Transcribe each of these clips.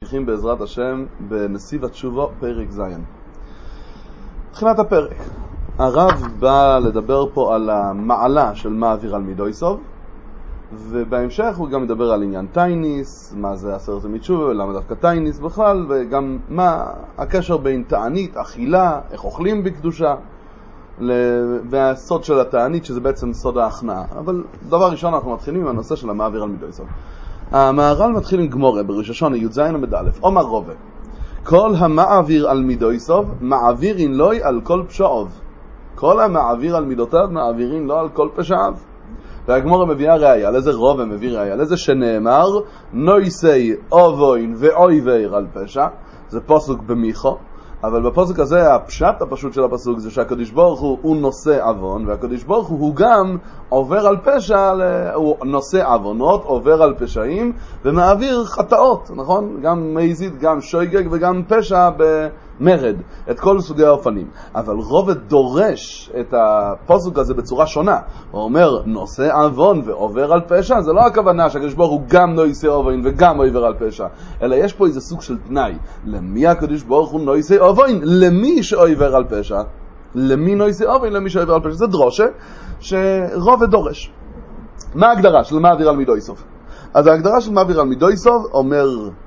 ממשיכים בעזרת השם בנסיב התשובו פרק זין. תחילת הפרק הרב בא לדבר פה על המעלה של מעביר על מידו יסוב, ובהמשך הוא גם מדבר על עניין טייניס, מה זה 10 מתשובה, למה דווקא טייניס בכלל, וגם מה הקשר בין תענית, אכילה, איך אוכלים בקדושה, והסוד של התענית שזה בעצם סוד ההכנעה. אבל דבר ראשון אנחנו מתחילים עם הנושא של המעביר על מידו יסוב. המהר"ל מתחיל עם גמורה בראש השונה י"ז עמוד א', אומר רובה כל המעביר על מידו יסוב מעבירין לוי על כל פשעיו. כל המעביר על מידותיו מעבירין לו על כל פשעיו. והגמורה מביאה ראיה, לזה רובה מביא ראיה, לזה שנאמר נויסי אובוין ואויביר על פשע, זה פסוק במיכו, אבל בפסוק הזה הפשט הפשוט של הפסוק זה שהקדוש ברוך הוא נושא עוון, והקדוש ברוך הוא גם עובר על פשע, הוא נושא עוונות, עובר על פשעים ומעביר חטאות, נכון? גם מייזית, גם שויגג וגם פשע במרד, את כל סוגי האופנים. אבל רובד דורש את הפסוק הזה בצורה שונה. הוא אומר נושא עוון ועובר על פשע, זה לא הכוונה שהקדוש ברוך הוא גם נושא עוון וגם עובר על פשע, אלא יש פה איזה סוג של תנאי. למי הקדוש ברוך הוא נושא עוון? למי שעובר על פשע. למי נושא עוון? למי שעובר על פשע. זה דרושה שרובד דורש. מה ההגדרה של מעביר על מידו יסוב? אז ההגדרה של מעביר על מידו יסוב אומר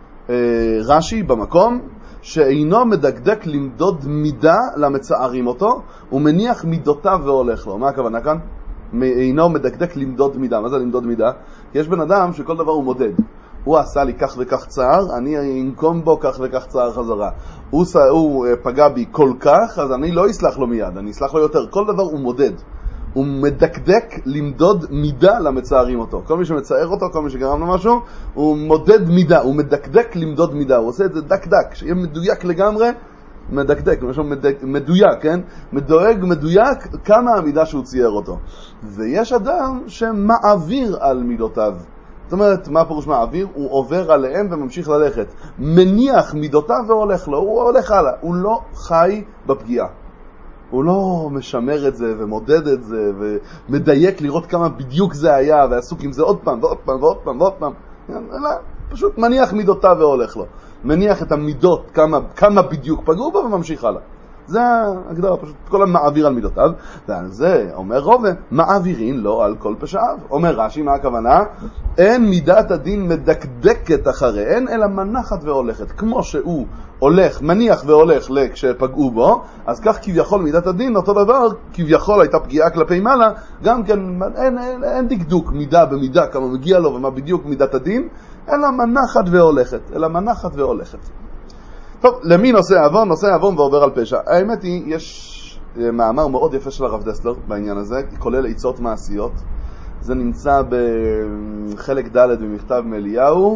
רש"י במקום שאינו מדקדק למדוד מידה למצערים אותו, הוא מניח מידותיו והולך לו. מה הכוונה כאן? אינו מדקדק למדוד מידה. מה זה למדוד מידה? כי יש בן אדם שכל דבר הוא מודד. הוא עשה לי כך וכך צער, אני אנקום בו כך וכך צער חזרה. הוא פגע בי כל כך, אז אני לא אסלח לו מיד, אני אסלח לו יותר. כל דבר הוא מודד. הוא מדקדק למדוד מידה למצערים אותו. כל מי שמצער אותו, כל מי שגרם לו משהו, הוא מודד מידה, הוא מדקדק למדוד מידה. הוא עושה את זה דק, שיהיה מדויק לגמרי, מדקדק, משהו מדויק, כן? מדואג מדויק כמה המידה שהוא צייר אותו. ויש אדם שמעביר על מידותיו. זאת אומרת, מה פירוש מעביר? הוא עובר עליהם וממשיך ללכת. מניח מידותיו והולך לו, הוא הולך הלאה. הוא לא חי בפגיעה. הוא לא משמר את זה ומודד את זה ומדייק לראות כמה בדיוק זה היה ועסוק עם זה עוד פעם ועוד פעם ועוד פעם ועוד פעם. אלא פשוט מניח מידותיו והולך לו. מניח את המידות, כמה בדיוק פגעו בו וממשיך הלאה. זה הגדרה, פשוט כל המעביר על מידותיו. ועל זה אומר רובה, מעבירין לו על כל פשעיו. אומר רש"י, מה הכוונה? אין מידת הדין מדקדקת אחריהן, אלא מנחת והולכת. כמו שהוא הולך, מניח והולך כשפגעו בו, אז כך כביכול מידת הדין, אותו דבר, כביכול הייתה פגיעה כלפי מעלה, גם כן אין דקדוק מידה במידה, כמה מגיע לו ומה בדיוק מידת הדין, אלא מנחת והולכת. טוב, למי נושא עוון? נושא עוון ועובר על פשע. האמת היא, יש מאמר מאוד יפה של הרב דסלר בעניין הזה, כולל עצות מעשיות. זה נמצא בחלק ד' במכתב מאליהו,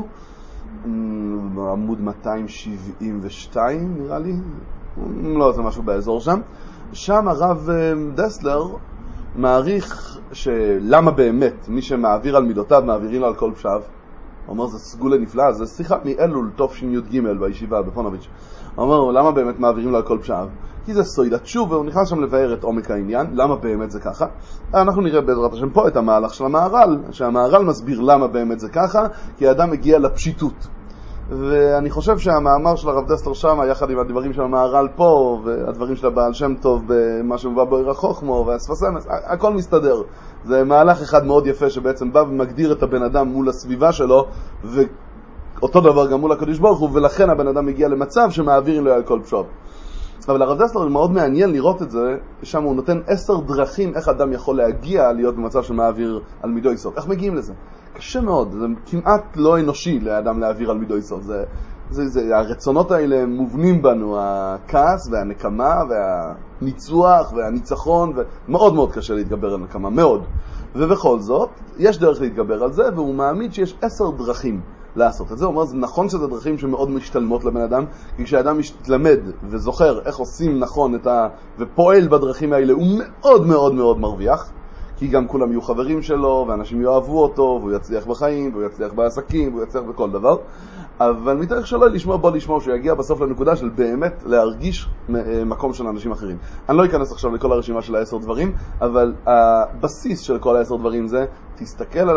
עמוד 272 נראה לי, לא, זה משהו באזור שם. שם הרב דסלר מעריך שלמה באמת מי שמעביר על מידותיו מעבירים לו על כל פשעיו. הוא אומר, זה סגולה נפלאה, זה שיחה מאלול תש"ג בישיבה בפונוביץ'. הוא אומר, למה באמת מעבירים לו על כל פשעיו? כי זה סוידת שוב, והוא נכנס שם לבאר את עומק העניין, למה באמת זה ככה. אנחנו נראה בעזרת השם פה את המהלך של המהר"ל, שהמהר"ל מסביר למה באמת זה ככה, כי האדם מגיע לפשיטות. ואני חושב שהמאמר של הרב דסלר שם, יחד עם הדברים של המהר"ל פה, והדברים של הבעל שם טוב במה שמובא בעיר החוכמה והספסמס, הכל מסתדר. זה מהלך אחד מאוד יפה שבעצם בא ומגדיר את הבן אדם מול הסביבה שלו, ואותו דבר גם מול הקדוש ברוך הוא, ולכן הבן אדם מגיע למצב שמעבירים לו על כל פשעיו. אבל הרב דסלר מאוד מעניין לראות את זה, שם הוא נותן 10 דרכים איך אדם יכול להגיע להיות במצב שמעביר על מידו יסוב. איך מגיעים לזה? קשה מאוד, זה כמעט לא אנושי לאדם להעביר על מידו יסוב. הרצונות האלה מובנים בנו, הכעס והנקמה והניצוח והניצחון, ומאוד מאוד קשה להתגבר על נקמה, מאוד. ובכל זאת, יש דרך להתגבר על זה, והוא מאמין שיש 10 דרכים לעשות את זה. הוא אומר, זה נכון שזה דרכים שמאוד משתלמות לבן אדם, כי כשאדם משתלמד וזוכר איך עושים נכון ופועל בדרכים האלה, הוא מאוד מאוד מאוד מרוויח, כי גם כולם יהיו חברים שלו, ואנשים יאהבו אותו, והוא יצליח בחיים, והוא יצליח בעסקים, והוא יצליח בכל דבר. אבל מתארך שלא לשמור שהוא יגיע בסוף לנקודה של באמת להרגיש מקום של אנשים אחרים. אני לא אכנס עכשיו לכל הרשימה של 10 דברים, אבל הבסיס של כל 10 דברים זה, תסתכל על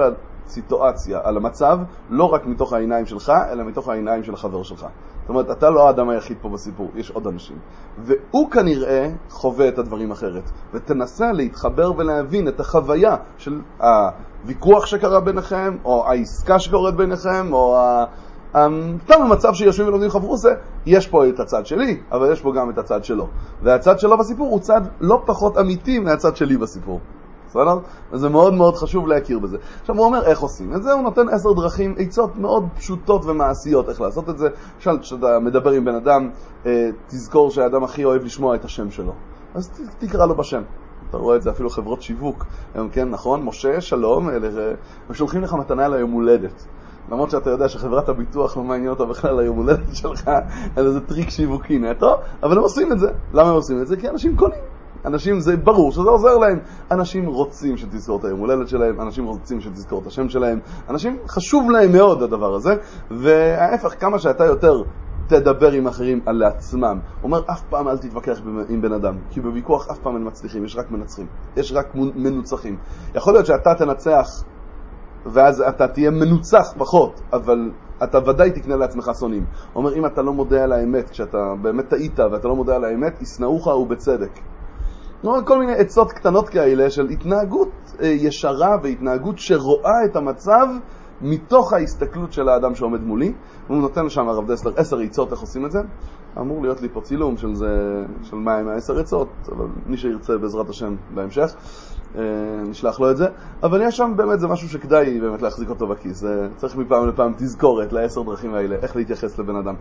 סיטואציה, על המצב, לא רק מתוך העיניים שלך, אלא מתוך העיניים של החבר שלך. זאת אומרת, אתה לא האדם היחיד פה בסיפור, יש עוד אנשים. והוא כנראה חווה את הדברים אחרת. ותנסה להתחבר ולהבין את החוויה של הוויכוח שקרה ביניכם, או העסקה שקורית ביניכם, או סתם המצב שיושבים ולומדים חברוסה, יש פה את הצד שלי, אבל יש פה גם את הצד שלו. והצד שלו בסיפור הוא צד לא פחות אמיתי מהצד שלי בסיפור. בסדר? וזה מאוד מאוד חשוב להכיר בזה. עכשיו הוא אומר איך עושים את זה, הוא נותן 10 דרכים, עצות מאוד פשוטות ומעשיות איך לעשות את זה. למשל, כשאתה מדבר עם בן אדם, תזכור שהאדם הכי אוהב לשמוע את השם שלו. אז תקרא לו בשם. אתה רואה את זה אפילו חברות שיווק. כן, נכון, משה, שלום, הם שולחים לך מתנה ליום הולדת. למרות שאתה יודע שחברת הביטוח לא מעניין אותה בכלל ליום הולדת שלך, אלא זה טריק שיווקי נטו, אבל הם עושים את זה. למה הם עושים את זה? כי אנשים קונים. אנשים, זה ברור שזה עוזר להם. אנשים רוצים שתזכור את היום הולדת שלהם, אנשים רוצים שתזכור את השם שלהם, אנשים חשוב להם מאוד הדבר הזה, וההפך, כמה שאתה יותר תדבר עם אחרים על עצמם. הוא אומר, אף פעם אל תתווכח עם בן אדם, כי בוויכוח אף פעם אין מצליחים, יש רק מנצחים, יש רק מנוצחים. יכול להיות שאתה תנצח, ואז אתה תהיה מנוצח פחות, אבל אתה ודאי תקנה לעצמך שונאים. הוא אומר, אם אתה לא מודע על האמת, כשאתה באמת טעית ואתה לא מודע על האמת, ישנאוך ובצדק. כל מיני עצות קטנות כאלה של התנהגות ישרה והתנהגות שרואה את המצב מתוך ההסתכלות של האדם שעומד מולי. והוא נותן שם הרב דסלר 10 עצות איך עושים את זה. אמור להיות לי פה צילום של זה, של מה 10 עצות, אבל מי שירצה בעזרת השם בהמשך נשלח לו את זה. אבל יש שם באמת זה משהו שכדאי באמת להחזיק אותו בכיס. צריך מפעם לפעם תזכורת ל10 דרכים האלה, איך להתייחס לבן אדם.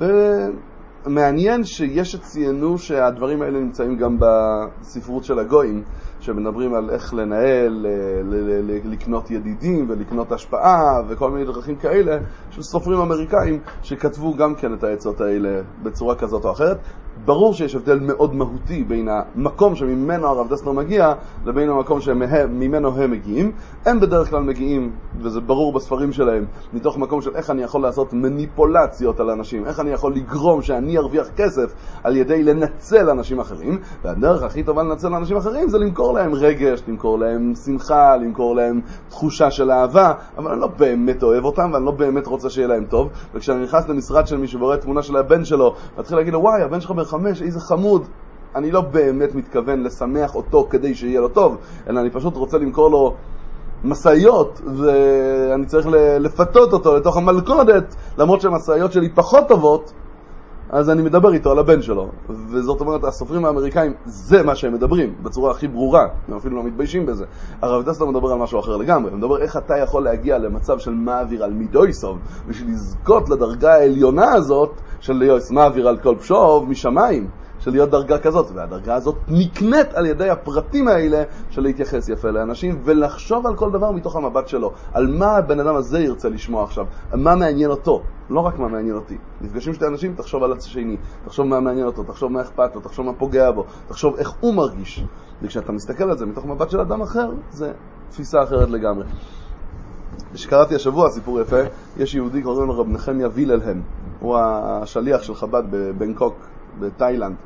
מעניין שיש שציינו שהדברים האלה נמצאים גם בספרות של הגויים, שמדברים על איך לנהל, לקנות ידידים ולקנות השפעה וכל מיני דרכים כאלה, של סופרים אמריקאים שכתבו גם כן את העצות האלה בצורה כזאת או אחרת. ברור שיש הבדל מאוד מהותי בין המקום שממנו הרב דסלר מגיע לבין המקום שממנו הם מגיעים. הם בדרך כלל מגיעים, וזה ברור בספרים שלהם, מתוך מקום של איך אני יכול לעשות מניפולציות על אנשים, איך אני יכול לגרום שאני ארוויח כסף על ידי לנצל אנשים אחרים. והדרך הכי טובה לנצל אנשים אחרים זה למכור להם רגש, למכור להם שמחה, למכור להם תחושה של אהבה, אבל אני לא באמת אוהב אותם ואני לא באמת רוצה שיהיה להם טוב. וכשאני נכנס למשרד של מישהו ורואה תמונה של הבן שלו מתחיל להגיד לו, וואי, הבן שלך בן 5, איזה חמוד, אני לא באמת מתכוון לשמח אותו כדי שיהיה לו טוב, אלא אני פשוט רוצה למכור לו מסעיות, ואני צריך לפתות אותו לתוך המלכודת, למרות שהמסעיות שלי פחות טובות, אז אני מדבר איתו על הבן שלו. וזאת אומרת, הסופרים האמריקאים, זה מה שהם מדברים, בצורה הכי ברורה, הם אפילו לא מתביישים בזה. הרב דסלר מדבר על משהו אחר לגמרי, הוא מדבר איך אתה יכול להגיע למצב של מעביר על מידויסוב, בשביל לזכות לדרגה העליונה הזאת, של להיות מעביר על כל פשוב משמיים, של להיות דרגה כזאת, והדרגה הזאת נקנית על ידי הפרטים האלה של להתייחס יפה לאנשים ולחשוב על כל דבר מתוך המבט שלו, על מה הבן אדם הזה ירצה לשמוע עכשיו, מה מעניין אותו, לא רק מה מעניין אותי. נפגשים שתי אנשים, תחשוב על השני, תחשוב מה מעניין אותו, תחשוב מה אכפת לו, תחשוב מה פוגע בו, תחשוב איך הוא מרגיש. וכשאתה מסתכל על זה מתוך מבט של אדם אחר, זה תפיסה אחרת לגמרי. שקראתי השבוע סיפור יפה, יש יהודי קוראים לו רב נחמיה וילהלם, הוא השליח של חב"ד בבנקוק בתאילנד.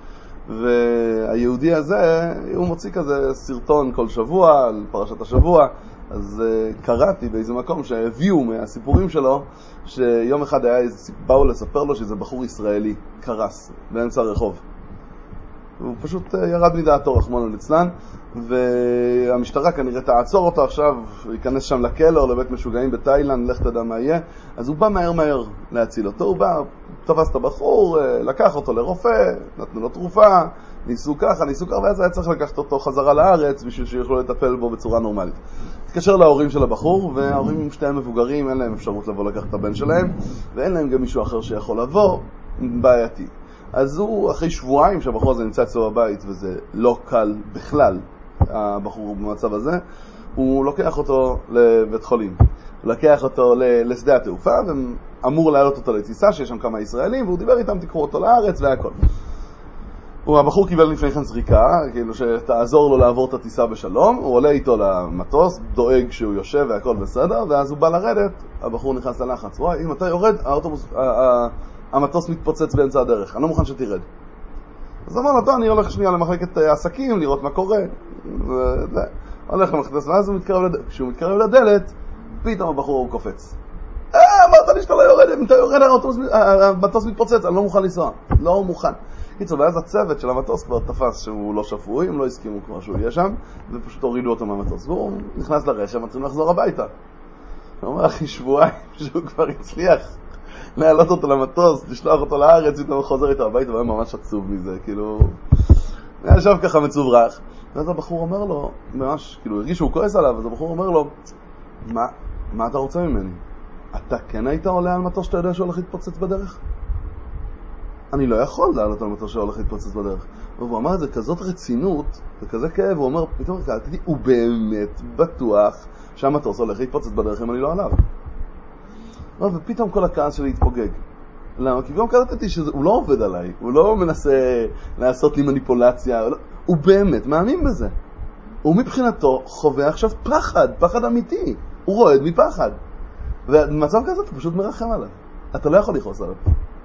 והיהודי הזה, הוא מוציא כזה סרטון כל שבוע על פרשת השבוע. אז קראתי באיזה מקום שהביאו מהסיפורים שלו שיום אחד באו לספר לו שזה בחור ישראלי קרס באמצע הרחוב, והוא פשוט ירד מדעתו רחמנא ליצלן, והמשטרה כנראה תעצור אותו עכשיו, ייכנס שם לכלא או לבית משוגעים בתאילנד, לך תדע מה יהיה. אז הוא בא מהר להציל אותו, הוא בא, תפס את הבחור, לקח אותו לרופא, נתנו לו תרופה, ניסו ככה, ואז היה צריך לקחת אותו חזרה לארץ בשביל שיוכלו לטפל בו בצורה נורמלית. התקשר להורים של הבחור, וההורים עם שתיהם מבוגרים, אין להם אפשרות לבוא לקחת את הבן שלהם, ואין להם גם מישהו אחר שיכול לבוא, בעייתי. אז הוא, אחרי שבועיים שהבחור הזה נמצא אצלו בבית, וזה לא קל בכלל, הבחור במצב הזה, הוא לוקח אותו לבית חולים. הוא לקח אותו לשדה התעופה, ואמור להעלות אותו לטיסה, שיש שם כמה ישראלים, והוא דיבר איתם, תקחו אותו לארץ והכל. הבחור קיבל לפני כן זריקה, כאילו שתעזור לו לעבור את הטיסה בשלום, הוא עולה איתו למטוס, דואג שהוא יושב והכל בסדר, ואז הוא בא לרדת, הבחור נכנס ללחץ. וואי, אם אתה יורד, המטוס מתפוצץ באמצע הדרך, אני לא מוכן שתירד. אז אמר לו, אני הולך שנייה למחלקת עסקים, לראות מה קורה. הולך למחלקת עסקים, ואז כשהוא מתקרב לדלת, פתאום הבחור הוא קופץ. אמרת לי שאתה לא יורד, אם אתה יורד, המטוס מתפוצץ, אני לא מוכן לנסוע. לא מוכן. קיצור, ואז הצוות של המטוס כבר תפס שהוא לא שפוי, הם לא הסכימו כבר שהוא יהיה שם, ופשוט הורידו אותו מהמטוס. והוא נכנס לרכב, מתחילים לחזור הביתה. הוא אומר, אחי, שבועיים שהוא כבר הצליח להעלות אותו למטוס, לשלוח אותו לארץ, פתאום חוזר איתו הביתה, והוא ממש עצוב מזה, כאילו... ישב ככה מצוברח. ואז הבחור אומר לו, ממש, כאילו, הרגיש שהוא כועס עליו, אז הבחור אומר לו, מה אתה רוצה ממני? אתה כן היית עולה על מטוס שאתה יודע שהוא הולך להתפוצץ בדרך? אני לא יכול לעלות על מטוס שהולך להתפוצץ בדרך. והוא אמר את זה כזאת רצינות וכזה כאב, הוא אומר, פתאום קלטתי, הוא באמת בטוח שהמטוס הולך להתפוצץ בדרך אם אני לא עליו. ופתאום כל הכעס שלי התפוגג. למה? כי גם קלטתי שהוא לא עובד עליי, הוא לא מנסה לעשות לי מניפולציה, הוא באמת מאמין בזה. הוא מבחינתו חווה עכשיו פחד אמיתי. הוא רועד מפחד. ובמצב כזה אתה פשוט מרחם עליו. אתה לא יכול לכעוס עליו.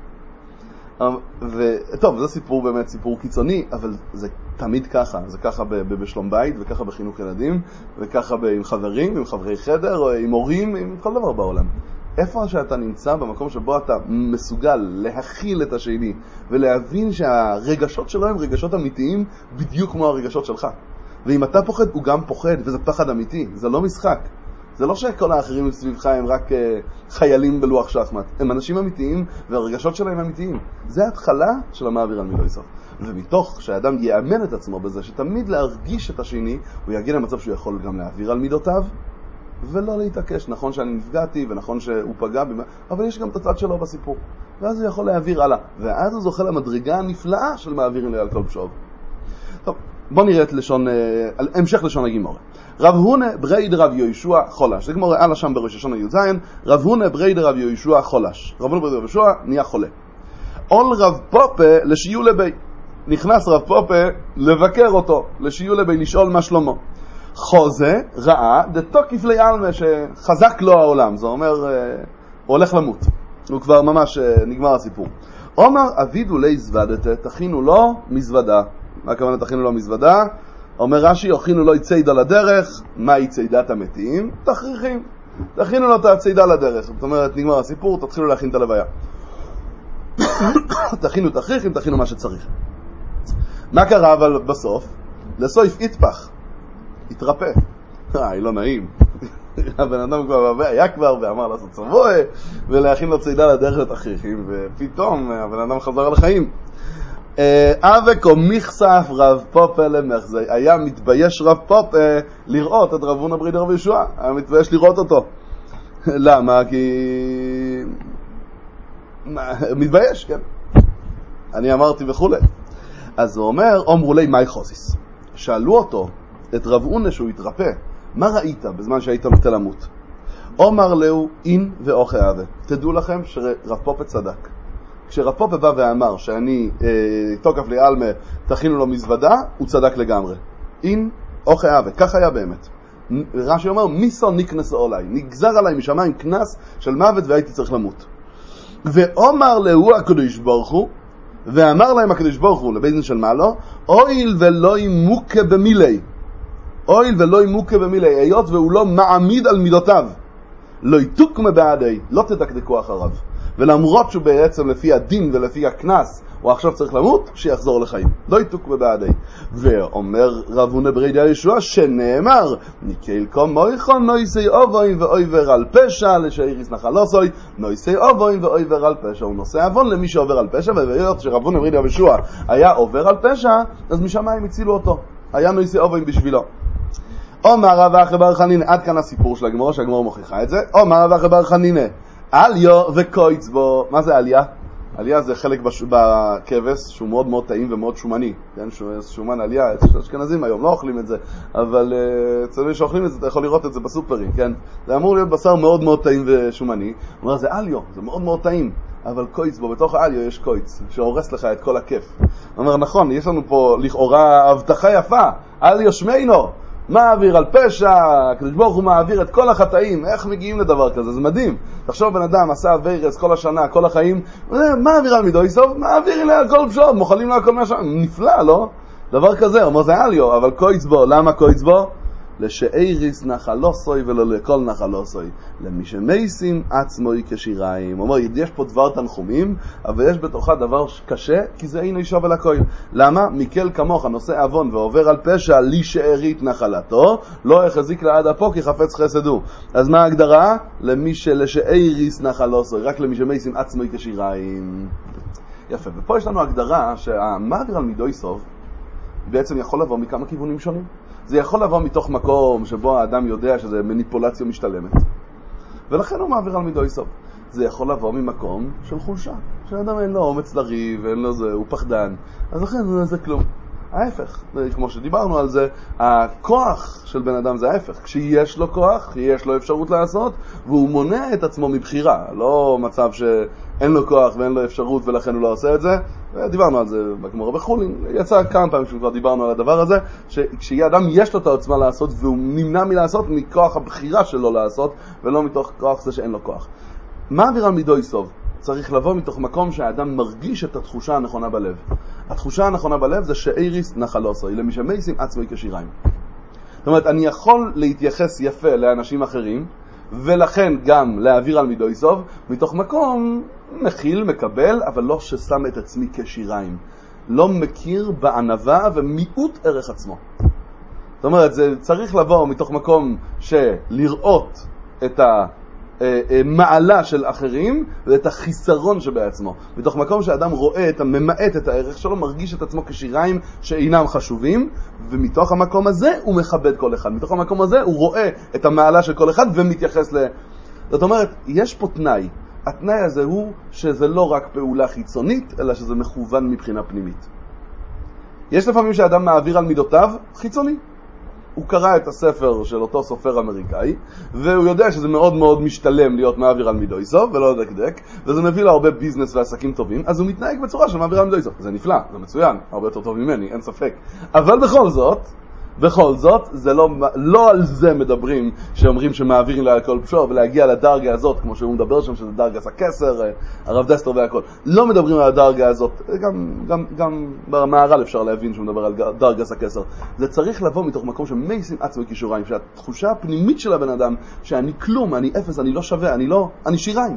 וטוב, זה סיפור באמת סיפור קיצוני, אבל זה תמיד ככה. זה ככה בשלום בית, וככה בחינוך ילדים, וככה עם חברים, עם חברי חדר, או עם הורים, עם כל דבר בעולם. איפה שאתה נמצא במקום שבו אתה מסוגל להכיל את השני, ולהבין שהרגשות שלו הם רגשות אמיתיים, בדיוק כמו הרגשות שלך. ואם אתה פוחד, הוא גם פוחד, וזה פחד אמיתי, זה לא משחק. זה לא שכל האחרים סביבך הם רק חיילים בלוח שחמט. הם אנשים אמיתיים, והרגשות שלהם אמיתיים. זה ההתחלה של המעביר על מילוי סוף. ומתוך שהאדם יאמן את עצמו בזה, שתמיד להרגיש את השני, הוא יגיע למצב שהוא יכול גם להעביר על מידותיו, ולא להתעקש. נכון שאני נפגעתי, ונכון שהוא פגע בי, אבל יש גם את הצד שלו בסיפור. ואז הוא יכול להעביר הלאה. ואז הוא זוכה למדרגה הנפלאה של מעבירים לי על כל פשוב. טוב, בוא נראה את המשך לשון הגימורה. רב הונה ברייד רב יהושע חולש. זה גמורה על השם בראש השונה י"ז. רב הונה ברייד רב יהושע חולש. רב הונה ברייד רב יהושע נהיה חולה. עול רב פופה לשיעולה בי. נכנס רב פופה לבקר אותו, לשיעולה בי, לשאול מה שלמה. חוזה ראה דתוקיף ליעלמה, שחזק לו העולם. זה אומר, הוא הולך למות. הוא כבר ממש נגמר הסיפור. אומר אבידו לי זוודתה, תכינו לו מזוודה. מה הכוונה תכינו לו מזוודה? אומר רש"י, הכינו לו צידה לדרך. מהי צידת המתים? תכריכים. תכינו לו את הצידה לדרך. זאת אומרת, נגמר הסיפור, תתחילו להכין את הלוויה. תכינו תכריכים, תכינו מה שצריך. מה קרה אבל בסוף? לסוף התפח. התרפא. לא נעים. הבן אדם כבר היה כבר ואמר לעשות צבוע ולהכין לו צידה לדרך לתכריכים, ופתאום הבן אדם חזר לחיים. אבקו מכסף רב פופה למחזי. היה מתבייש רב פופה לראות את רב הונה ברייד רב יהושע. היה מתבייש לראות אותו. למה? כי... מתבייש, כן. אני אמרתי וכולי. אז הוא אומר, אומרו לי מי חוסיס. שאלו אותו, את רב הונה שהוא התרפא, מה ראית בזמן שהיית נוטה למות? אומר לו, אין ואוכי אהבה. תדעו לכם שרב פופה צדק. כשרב פופה בא ואמר שאני תוקף ליעלמה, תכינו לו מזוודה, הוא צדק לגמרי. אין אוכי אהבה. כך היה באמת. רש"י אומר, מיסו נקנסו עליי. נגזר עליי משמיים כנס של מוות והייתי צריך למות. ואומר לו הקדוש ברוך הוא, ואמר להם הקדוש ברוך הוא לבית דין של מעלו, אויל ולא ימוקה במילי. אויל ולא ימוקה במילי, היות והוא לא מעמיד על מידותיו. לא יתוקמה בעדי, לא תדקדקו אחריו. ולמרות שהוא בעצם לפי הדין ולפי הכנס, הוא עכשיו צריך למות, שיחזור לחיים. לא יתוקמה בעדי. ואומר רב הונה ברייד יהושע שנאמר, ניקל כמויכו נויסי אובוין ואויבר על פשע, לשאיריס נחלוסוי, נויסי אובוין ואויבר על פשע. הוא נושא אבון למי שעובר על פשע, והיות שרב הונה ברייד יהושע היה עובר על פשע, אז משמיים הצילו אותו. היה נויסי אובוין בשבילו. אומר רב אחי בר חנינא, עד כאן הסיפור של הגמרא, שהגמרא מוכיחה את זה. אומר רב אחי בר חנינא, אליו וקויץ בו. מה זה אליה? אליה זה חלק בכבש שהוא מאוד מאוד טעים ומאוד שומני, כן? שומן אליה, אשכנזים היום לא אוכלים את זה, אבל אצל מי שאוכלים את זה אתה יכול לראות את זה בסופרים, כן? זה אמור להיות בשר מאוד מאוד טעים ושומני. הוא אומר, זה אליו, זה מאוד מאוד טעים, אבל קויץ בו, בתוך האליו יש קויץ שהורס לך את כל הכיף. הוא אומר, נכון, יש לנו פה לכאורה הבטחה יפה, אליו שמיינו, מעביר על פשע, הקדוש ברוך הוא מעביר את כל החטאים. איך מגיעים לדבר כזה? זה מדהים. תחשוב, בן אדם עשה ויירס כל השנה, כל החיים, מעביר על מידוי סוף, מעביר אליה על כל פשוט, מוכלים לה על כל מהשנה. נפלא, לא? דבר כזה, אומר זה אליו, אבל קויץ בו. למה קויץ בו? לשאיריס נחלוסוי ולא לכל נחלוסוי, למי שמייסים עצמוי כשיריים. הוא אומר, יש פה דבר תנחומים, אבל יש בתוכה דבר קשה, כי זה אינו ישוב אל הכל. למה? מקל כמוך נושא אבון ועובר על פשע לי שארית נחלתו, לא יחזיק לעד אפו כי חפץ חסד הוא. אז מה ההגדרה? למי שלשאיריס נחלוסוי, רק למי שמייסים עצמוי כשיריים. יפה, ופה יש לנו הגדרה שהמעביר על מידו יסוב בעצם יכול לבוא מכמה כיוונים שונים. זה יכול לבוא מתוך מקום שבו האדם יודע שזה מניפולציה משתלמת, ולכן הוא מעביר על מידו יסוב. זה יכול לבוא ממקום של חולשה, שהאדם אין לו אומץ לריב, אין לו זה, הוא פחדן, אז לכן זה כלום. ההפך, כמו שדיברנו על זה, הכוח של בן אדם זה ההפך. כשיש לו כוח, יש לו אפשרות לעשות, והוא מונע את עצמו מבחירה. לא מצב שאין לו כוח ואין לו אפשרות ולכן הוא לא עושה את זה. דיברנו על זה בגמרא בחולין. יצא כמה פעמים שכבר דיברנו על הדבר הזה, שכשיהיה אדם יש לו את העוצמה לעשות והוא נמנע מלעשות מכוח הבחירה שלו לעשות, ולא מתוך כוח זה שאין לו כוח. מעביר על מידו יסוב צריך לבוא מתוך מקום שהאדם מרגיש את התחושה הנכונה בלב. התחושה הנכונה בלב זה שאיריס נחלוסוי, למי שמייסים עצמוי כשיריים. זאת אומרת, אני יכול להתייחס יפה לאנשים אחרים, ולכן גם להעביר על מידו יסוב, מתוך מקום מכיל, מקבל, אבל לא ששם את עצמי כשיריים. לא מכיר בענווה ומיעוט ערך עצמו. זאת אומרת, זה צריך לבוא מתוך מקום שלראות את מעלה של אחרים ואת החיסרון שבעצמו. בתוך מקום שאדם רואה ממעט את הערך שלו, מרגיש את עצמו כשיריים שאינם חשובים, ומתוך המקום הזה הוא מכבד כל אחד. מתוך המקום הזה הוא רואה את המעלה של כל אחד ומתייחס זאת אומרת, יש פה תנאי. התנאי הזה הוא שזה לא רק פעולה חיצונית, אלא שזה מכוון מבחינה פנימית. יש לפעמים שאדם מעביר על מידותיו חיצוני. הוא קרא את הספר של אותו סופר אמריקאי, והוא יודע שזה מאוד מאוד משתלם להיות מעביר על מידו יסוב, ולא דקדק, וזה מביא לו הרבה ביזנס ועסקים טובים, אז הוא מתנהג בצורה של מעביר על מידו יסוב. זה נפלא, זה מצוין, הרבה יותר טוב ממני, אין ספק. אבל בכל זאת, זה לא על זה מדברים שאומרים שמעבירים לה הכל פשור, ולהגיע לדרגה הזאת, כמו שהוא מדבר שם, שזה דרגת הכסר, הרב דסטר והכל. לא מדברים על הדרגה הזאת, גם במערל אפשר להבין שהוא מדבר על דרגת הכסר. זה צריך לבוא מתוך מקום שמייסים עצמי כשיריים, שהתחושה הפנימית של הבן אדם, שאני כלום, אני אפס, אני לא שווה, אני שיריים.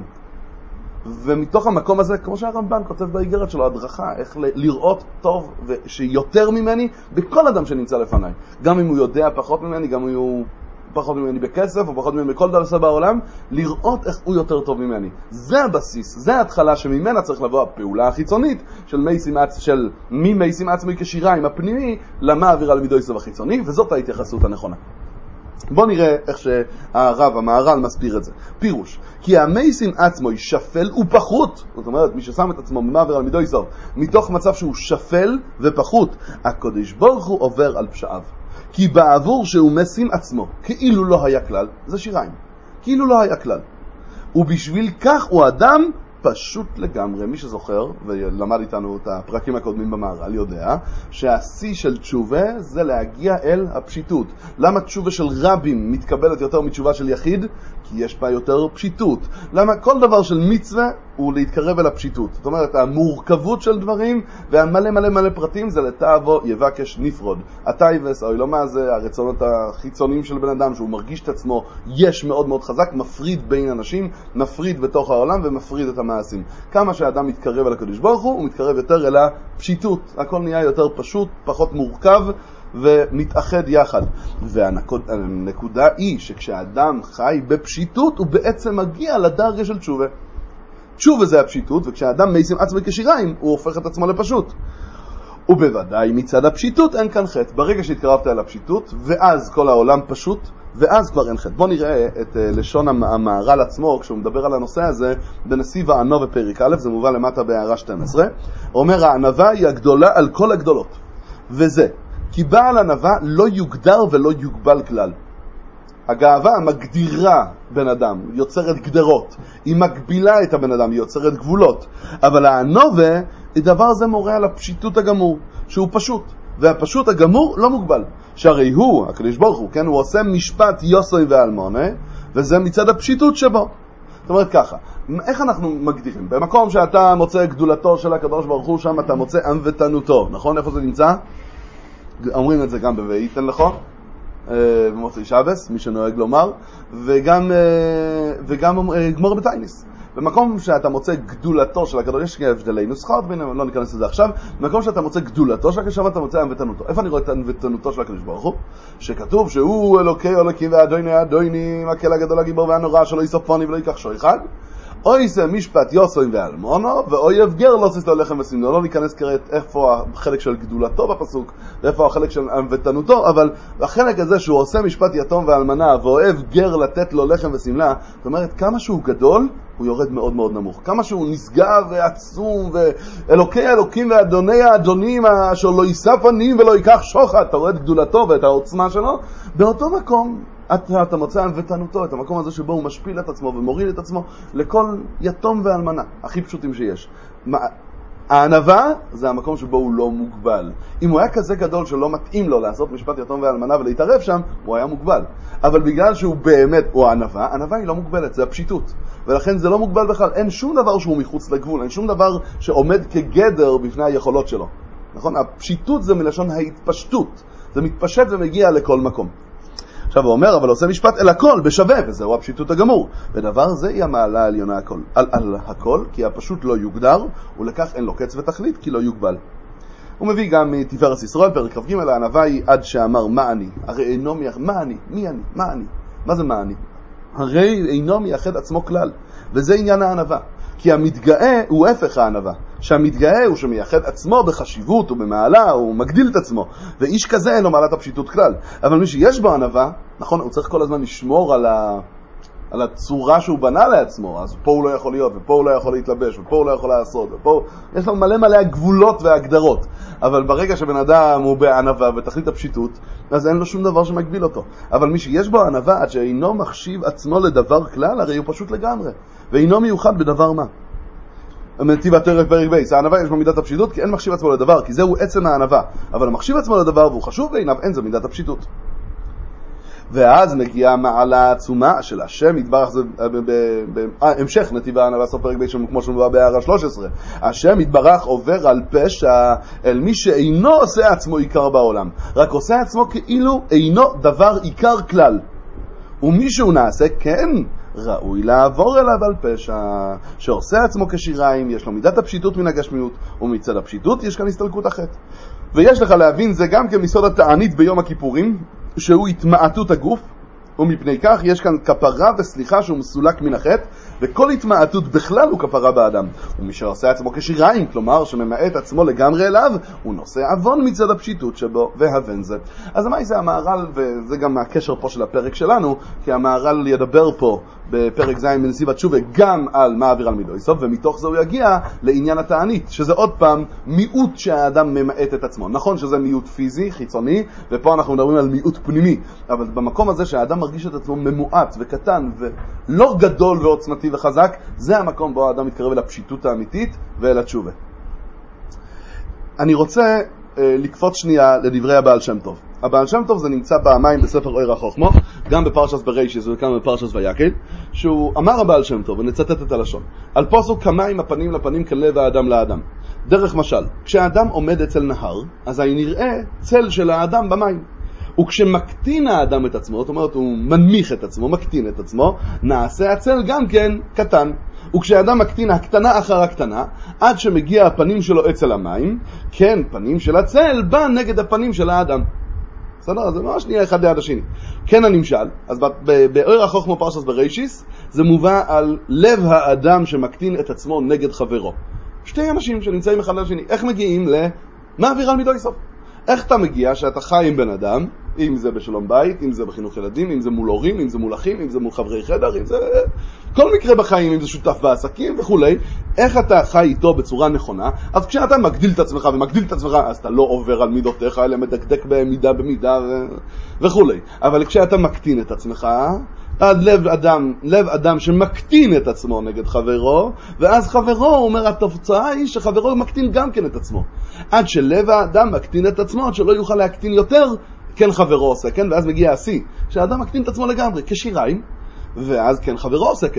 ומתוך המקום הזה, כמו שהרמב"ן כותב באיגרת שלו, הדרכה, איך לראות טוב שיותר ממני בכל אדם שנמצא לפניי. גם אם הוא יודע פחות ממני, גם אם הוא פחות ממני בכסף, או פחות ממני בכל דבר בעולם, לראות איך הוא יותר טוב ממני. זה הבסיס, זה ההתחלה שממנה צריך לבוא הפעולה החיצונית של מי מייסים עצמי כשיריים הפנימי, למעביר על מידו יסוב החיצוני, וזאת ההתייחסות הנכונה. בוא נראה איך שהרב, המהר"ל מסביר את זה. פירוש, כי המייסים עצמו שפל ופחות, זאת אומרת, מי ששם את עצמו במעביר על מידו יסוב, מתוך מצב שהוא שפל ופחות, הקדוש ברוך הוא עובר על פשעיו. כי בעבור שהוא משים עצמו, כאילו לא היה כלל, זה שיריים, כאילו לא היה כלל. ובשביל כך הוא אדם פשוט לגמרי. מי שזוכר ולמד איתנו את הפרקים הקודמים במהר"ל יודע שהשיא של תשובה זה להגיע אל הפשיטות. למה תשובה של רבים מתקבלת יותר מתשובה של יחיד? כי יש בה יותר פשיטות. למה כל דבר של מצווה הוא להתקרב אל הפשיטות. זאת אומרת, המורכבות של דברים והמלא מלא מלא פרטים זה לתאבו יבקש נפרוד. הטייבס, או לא מה זה, הרצונות החיצוניים של בן אדם שהוא מרגיש את עצמו יש מאוד מאוד חזק, מפריד בין אנשים, מפריד בתוך העולם ומפריד את המעשים. כמה שהאדם מתקרב אל הקדוש ברוך הוא מתקרב יותר אל הפשיטות. הכל נהיה יותר פשוט, פחות מורכב ומתאחד יחד. והנקודה היא שכשאדם חי בפשיטות הוא בעצם מגיע לדרגה של תשובה. תשובה זה הפשיטות, וכשאדם מייסים עצמי כשיריים הוא הופך את עצמו לפשוט. ובוודאי מצד הפשיטות אין כאן חטא. ברגע שהתקרבת אל הפשיטות ואז כל העולם פשוט ואז כבר אין חטא. בוא נראה את לשון המהר"ל עצמו כשהוא מדבר על הנושא הזה בנסיב הענו בפרק א', זה מובא למטה בהערה 12. הוא אומר הענווה היא הגדולה על כל הגדולות, וזה כי בעל ענווה לא יוגדר ולא יוגבל כלל. הגאווה מגדירה בן אדם, יוצרת גדרות, היא מגבילה את הבן אדם, היא יוצרת גבולות. אבל הענווה, הדבר הזה מורה על הפשיטות הגמור, שהוא פשוט, והפשוט הגמור לא מוגבל. שהרי הוא, הקדוש ברוך הוא, כן, הוא עושה משפט יוסוי ואלמונה, וזה מצד הפשיטות שבו. זאת אומרת ככה, איך אנחנו מגדירים? במקום שאתה מוצא גדולתו של הקדוש ברוך הוא, שם אתה מוצא ענוותנותו, נכון? איפה זה נמצא? אומרים את זה גם בויתן, נכון? במוצאי שבס, מי שנוהג לומר, וגם גמור בתייניס. במקום שאתה מוצא גדולתו של הקדוש, יש הבדלי נוסחאות, לא ניכנס לזה עכשיו, במקום שאתה מוצא גדולתו של הקדוש, אתה מוצא ענוותנותו. איפה אני רואה את ענוותנותו של הקדוש ברוך הוא? שכתוב שהוא אלוקי אלוקים ואדוני אדוני, מקל הגדול הגיבור והנורא שלא יסופוני ולא ייקח שוי אחד. אוי זה משפט יוסוין ואלמונו, ואויב גר לא סיס לו לחם וסמנו. לא ניכנס כרת איפה החלק של גדולתו בפסוק, ואיפה החלק של ענוותנותו, אבל החלק הזה שהוא עושה משפט יתום ואלמנה, ואוהב גר לתת לו לחם וסמלה, זאת אומרת, כמה שהוא גדול, הוא יורד מאוד מאוד נמוך. כמה שהוא נשגב ועצום, ואלוקי האלוקים ואדוני האדונים, אשר לא ייסף עניים ולא ייקח שוחד, אתה רואה את גדולתו ואת העוצמה שלו, באותו מקום, אתה מוצא ענוותנותו, את המקום הזה שבו הוא משפיל את עצמו ומוריד את עצמו לכל יתום ואלמנה, הכי פשוטים שיש. הענווה זה המקום שבו הוא לא מוגבל. אם הוא היה כזה גדול שלא מתאים לו לעשות משפט יתום ואלמנה ולהתערב שם, הוא היה מוגבל. אבל בגלל שהוא באמת, הוא הענווה, הענווה היא לא מוגבלת, זה הפשיטות. ולכן זה לא מוגבל בכלל, אין שום דבר שהוא מחוץ לגבול, אין שום דבר שעומד כגדר בפני היכולות שלו. נכון? הפשיטות זה מלשון ההתפשטות. זה מתפשט ומגיע לכל מקום. עכשיו הוא אומר, אבל עושה משפט אל הכל בשווה, וזהו הפשיטות הגמור. ודבר זה היא המעלה העליונה הכל. על הכל, כי הפשוט לא יוגדר, ולכך אין לו קץ ותכלית, כי לא יוגבל. הוא מביא גם מתפארת ישראל, פרק כ"ג, הענווה היא עד שאמר מה אני. הרי אינו מייחד, מה אני? מי אני? מה אני? מה זה מה אני? הרי אינו מייחד עצמו כלל, וזה עניין הענווה. כי המתגאה הוא הפך הענווה. שהמתגאה הוא שמייחד עצמו בחשיבות ובמעלה, הוא מגדיל את עצמו. ואיש כזה אין לו מעלת הפשיטות כלל. אבל מי שיש בו ענווה, נכון, הוא צריך כל הזמן לשמור על הצורה שהוא בנה לעצמו. אז פה הוא לא יכול להיות, ופה הוא לא יכול להתלבש, ופה הוא לא יכול לעשות, ופה יש לו מלא הגבולות וההגדרות. אבל ברגע שבן אדם הוא בענווה ותכלית הפשיטות, אז אין לו שום דבר שמגביל אותו. אבל מי שיש בו ענווה, עד שאינו מחשיב עצמו לדבר כלל, הרי הוא פשוט לגמרי. ואינו מיוחד בדבר מה. מנתיב התרק פרק בייס, הענווה יש בו מידת הפשיטות, כי אין מחשיב עצמו לדבר, כי זהו עצם הענווה. אבל מחשיב עצמו לדבר והוא חשוב בעיניו, אין זה מידת הפשיטות. ואז מגיעה מעלה עצומה של השם יתברך, זה המשך נתיב הענווה סוף פרק בייס, כמו שמובא בהערה 13. השם יתברך עובר על פשע אל מי שאינו עושה עצמו עיקר בעולם, רק עושה עצמו כאילו אינו דבר עיקר כלל. ומישהו נעשה כן ראוי לעבור אליו על פשע, שעושה עצמו כשיריים, יש לו מידת הפשיטות מן הגשמיות, ומצד הפשיטות יש כאן הסתלקות החטא. ויש לך להבין זה גם כמיסוד התענית ביום הכיפורים, שהוא התמעטות הגוף, ומפני כך יש כאן כפרה וסליחה שהוא מסולק מן החטא, וכל התמעטות בכלל הוא כפרה באדם. ומי שעושה עצמו כשיריים, כלומר שממעט עצמו לגמרי אליו, הוא נושא עוון מצד הפשיטות שבו, והבן זה. אז מה זה המהר"ל, וזה גם הקשר פה של הפרק שלנו, כי המהר"ל ידבר פה בפרק ז' בנסיב התשובה גם על מעביר על מידויסוב, ומתוך זה הוא יגיע לעניין התענית, שזה עוד פעם מיעוט שהאדם ממעט את עצמו. נכון שזה מיעוט פיזי, חיצוני, ופה אנחנו מדברים על מיעוט פנימי, אבל במקום הזה שהאדם מרגיש את עצמו ממועט וקטן ולא גדול ועוצמתי וחזק, זה המקום בו האדם מתקרב אל הפשיטות האמיתית ואל התשובה. אני רוצה לקפוץ שנייה לדברי הבעל שם טוב. הבעל שם טוב זה נמצא פעמיים בספר אור החוכמה, גם בפרשת בראשית וגם בפרשת ויקל, שהוא אמר הבעל שם טוב, ונצטט את הלשון, על פסוק כמים הפנים לפנים כלב האדם לאדם. דרך משל, כשהאדם עומד אצל נהר, אז נראה צל של האדם במים. וכשמקטין האדם את עצמו, זאת אומרת הוא מנמיך את עצמו, מקטין את עצמו, נעשה הצל גם כן קטן. וכשאדם מקטין הקטנה אחר הקטנה, עד שמגיע הפנים שלו אצל המים, כן, פנים של הצל בא נגד הפנים של האדם. בסדר? זה ממש נהיה אחד ליד השני. כן הנמשל, אז באור החוכמה פרשת בראשית, זה מובא על לב האדם שמקטין את עצמו נגד חברו. שתי אנשים שנמצאים אחד ליד השני. איך מגיעים למעביר על מידויסוב? איך אתה מגיע שאתה חי עם בן אדם, אם זה בשלום בית, אם זה בחינוך ילדים, אם זה מול הורים, אם זה מול אחים, אם זה מול חברי חדר, אם זה כל מקרה בחיים, אם זה שותף בעסקים וכו'. איך אתה חי איתו בצורה נכונה? אז כשאתה מגדיל את עצמך ומגדיל את עצמך, אז אתה לא עובר על מידותיך, אלא מדקדק במידה במידה וכו'. אבל כשאתה מקטין את עצמך, עד לב אדם שמקטין את עצמו נגד חברו, ואז חברו אומר, התוצאה היא שחברו מקטין גם כן את עצמו. עד שלב האדם מקטין את עצמו, עד שלא יוכל להקטין יותר, כן חברו עושה כן, ואז מגיע השיא, שהאדם מקטין את עצמו לגמרי, כשיריים, ואז כן חברו עושה כן.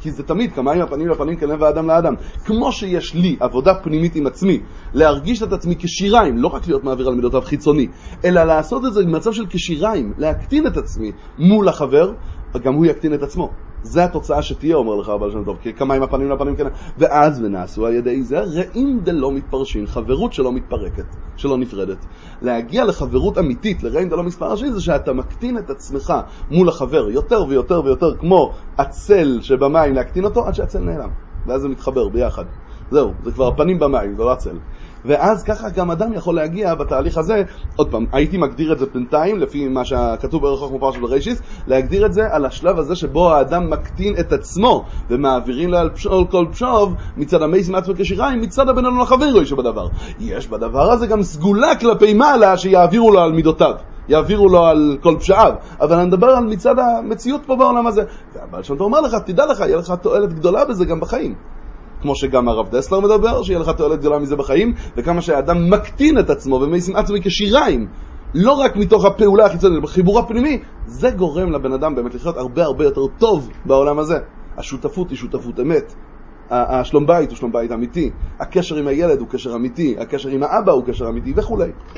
כי זה תמיד כמים הפנים לפנים כלב האדם לאדם. כמו שיש לי עבודה פנימית עם עצמי, להרגיש את עצמי כשיריים, לא רק להיות מעביר על מידותיו חיצוני, אלא לעשות את זה במצב של כשיריים, להקטין את עצמי מול החבר, וגם הוא יקטין את עצמו. זה התוצאה שתהיה, אומר לך הבעל שם טוב, כי כמים הפנים לפנים כלב. ואז ונעשו על ידי זה רעים דלא מתפרשים, חברות שלא מתפרקת, שלא נפרדת. להגיע לחברות אמיתית, לרעים דלא מתפרשים, זה שאתה מקטין את עצמך מול החבר, יותר ויותר ויותר, כמו הצל שבמים, להקטין אותו עד שהצל נעלם. ואז זה מתחבר ביחד. זהו, זה כבר הפנים במים, זה לא הצל. ואז ככה גם אדם יכול להגיע בתהליך הזה, עוד פעם, הייתי מגדיר את זה בינתיים, לפי מה שכתוב בערך כמו של בראשיס, להגדיר את זה על השלב הזה שבו האדם מקטין את עצמו, ומעבירים לה על פשול כל פשוב, מצד המייס מעצמו כשיריים, מצד הביננו לחברו שבדבר. יש בדבר הזה גם סגולה כלפי מעלה שיעבירו לו על מידותיו. יעבירו לו על כל פשעיו, אבל אני מדבר על מצד המציאות פה בעולם הזה. והבעל שם טוב אומר לך, תדע לך, יהיה לך תועלת גדולה בזה גם בחיים. כמו שגם הרב דסלר מדבר, שיהיה לך תועלת גדולה מזה בחיים, וכמה שהאדם מקטין את עצמו ומיישים עצמי כשיריים, לא רק מתוך הפעולה החיצונית, אלא בחיבור הפנימי, זה גורם לבן אדם באמת לחיות הרבה הרבה יותר טוב בעולם הזה. השותפות היא שותפות אמת. השלום בית הוא שלום בית אמיתי. הקשר עם הילד הוא קשר אמיתי. הקשר עם האבא הוא קשר אמיתי וכו'.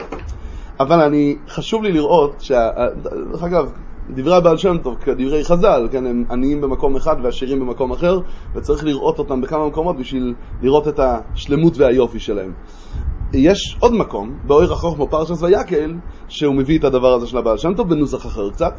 אבל חשוב לי לראות דרך אגב, דברי הבעל שם טוב כדברי חז"ל, כן, הם עניים במקום אחד ועשירים במקום אחר, וצריך לראות אותם בכמה מקומות בשביל לראות את השלמות והיופי שלהם. יש עוד מקום, באור החוכמה פרשת ויקהל, שהוא מביא את הדבר הזה של הבעל שם טוב בנוסח אחר קצת.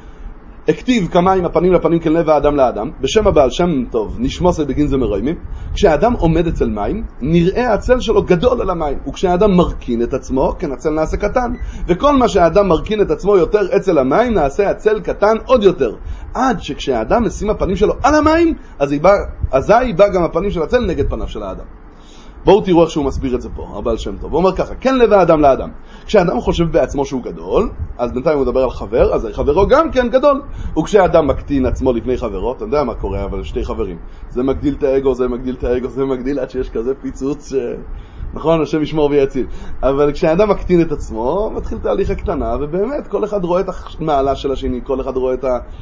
הכתיב כמים הפנים לפנים כלב האדם לאדם, בשם הבעל שם טוב נשמוס בגין זה מרוימים. כשהאדם עומד אצל מים, נראה הצל שלו גדול על המים, וכשהאדם מרכין את עצמו, כן הצל נעשה קטן, וכל מה שהאדם מרכין את עצמו יותר אצל המים, נעשה הצל קטן עוד יותר, עד שכשהאדם משים הפנים שלו על המים, אזי בא גם הפנים של הצל נגד פניו של האדם. בואו תראו איך שהוא מסביר את זה פה, הבעל שם טוב. הוא אומר ככה, כן לב האדם לאדם. כשאדם חושב בעצמו שהוא גדול, אז בינתיים הוא מדבר על חבר, אז חברו גם כן גדול. וכשאדם מקטין עצמו לפני חברו, אתה יודע מה קורה, אבל שתי חברים. זה מגדיל את האגו, זה מגדיל את האגו, זה מגדיל עד שיש כזה פיצוץ נכון, השם ישמור ויציל. אבל כשאדם מקטין את עצמו, מתחיל תהליך הקטנה, ובאמת כל אחד רואה את המעלה של השני, כל אחד רואה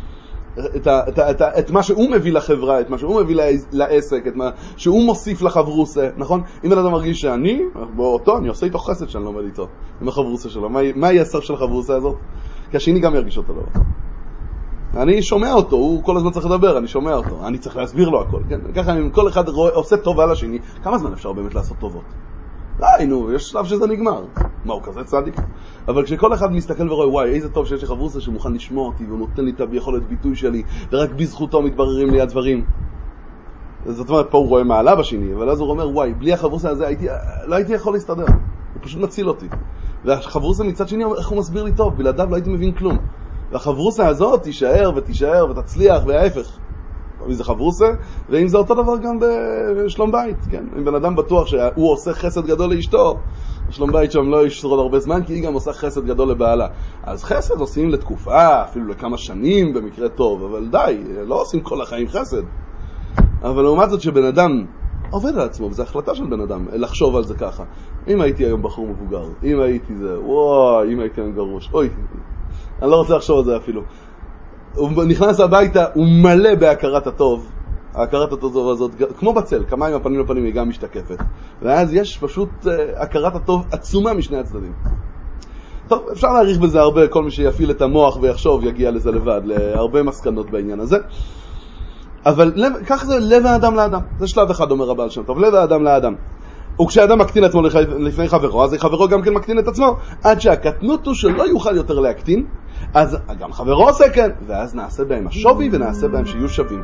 את מה שהוא מביא לחברה, את מה שהוא מביא לעסק, את מה שהוא מוסיף לחברוסה, נכון? אם אדם מרגיש שאני, באותו, אני עושה איתו חסד שאני לומד איתו, עם החברוסה שלו. מה יהיה הסוף של החברוסה הזאת? כי השני גם ירגיש אותו דבר. אני שומע אותו, הוא כל הזמן צריך לדבר, אני שומע אותו, אני צריך להסביר לו הכל, כן? ככה אם כל אחד עושה טובה לשני, כמה זמן אפשר באמת לעשות טובות? יש שלב שזה נגמר. מה, הוא כזה צדיק? אבל כשכל אחד מסתכל ורואה, וואי, איזה טוב שיש לי חברוסה שמוכן לשמוע אותי, והוא נותן לי את היכולת ביטוי שלי, ורק בזכותו מתבררים לי הדברים. זאת אומרת, פה הוא רואה מעלה בשני, אבל אז הוא אומר, וואי, בלי החברוסה הזה לא הייתי יכול להסתדר. הוא פשוט מציל אותי. והחברוסה מצד שני, איך הוא מסביר לי טוב? בלעדיו לא הייתי מבין כלום. והחברוסה הזאת תישאר ותישאר ותצליח, וההפך. אם זה חברוסה, ואם זה אותו דבר גם בשלום בית, כן? אם בן אדם בטוח שהוא עושה חסד גדול לאשתו, שלום בית שם לא ישרוד הרבה זמן, כי היא גם עושה חסד גדול לבעלה. אז חסד עושים לתקופה, אפילו לכמה שנים במקרה טוב, אבל די, לא עושים כל החיים חסד. אבל לעומת זאת שבן אדם עובד על עצמו, וזו החלטה של בן אדם, לחשוב על זה ככה. אם הייתי היום בחור מבוגר, אם הייתי זה, וואי, אם הייתי היום גרוש, אוי, אני לא רוצה לחשוב על זה אפילו. הוא נכנס הביתה, הוא מלא בהכרת הטוב. ההכרת הטוב הזאת, כמו בצל, כמים הפנים לפנים היא גם משתקפת. ואז יש פשוט הכרת הטוב עצומה משני הצדדים. טוב, אפשר להעריך בזה הרבה, כל מי שיפעיל את המוח ויחשוב יגיע לזה לבד, להרבה מסקנות בעניין הזה. אבל כך זה לב האדם לאדם. זה שלב אחד אומר הבעל שם טוב, לב האדם לאדם. וכשאדם מקטין עצמו לפני חברו, אז חברו גם כן מקטין את עצמו, עד שהקטנות הוא שלא יוכל יותר להקטין, אז גם חברו עושה כן, ואז נעשה בהם השווי ונעשה בהם שיהיו שווים.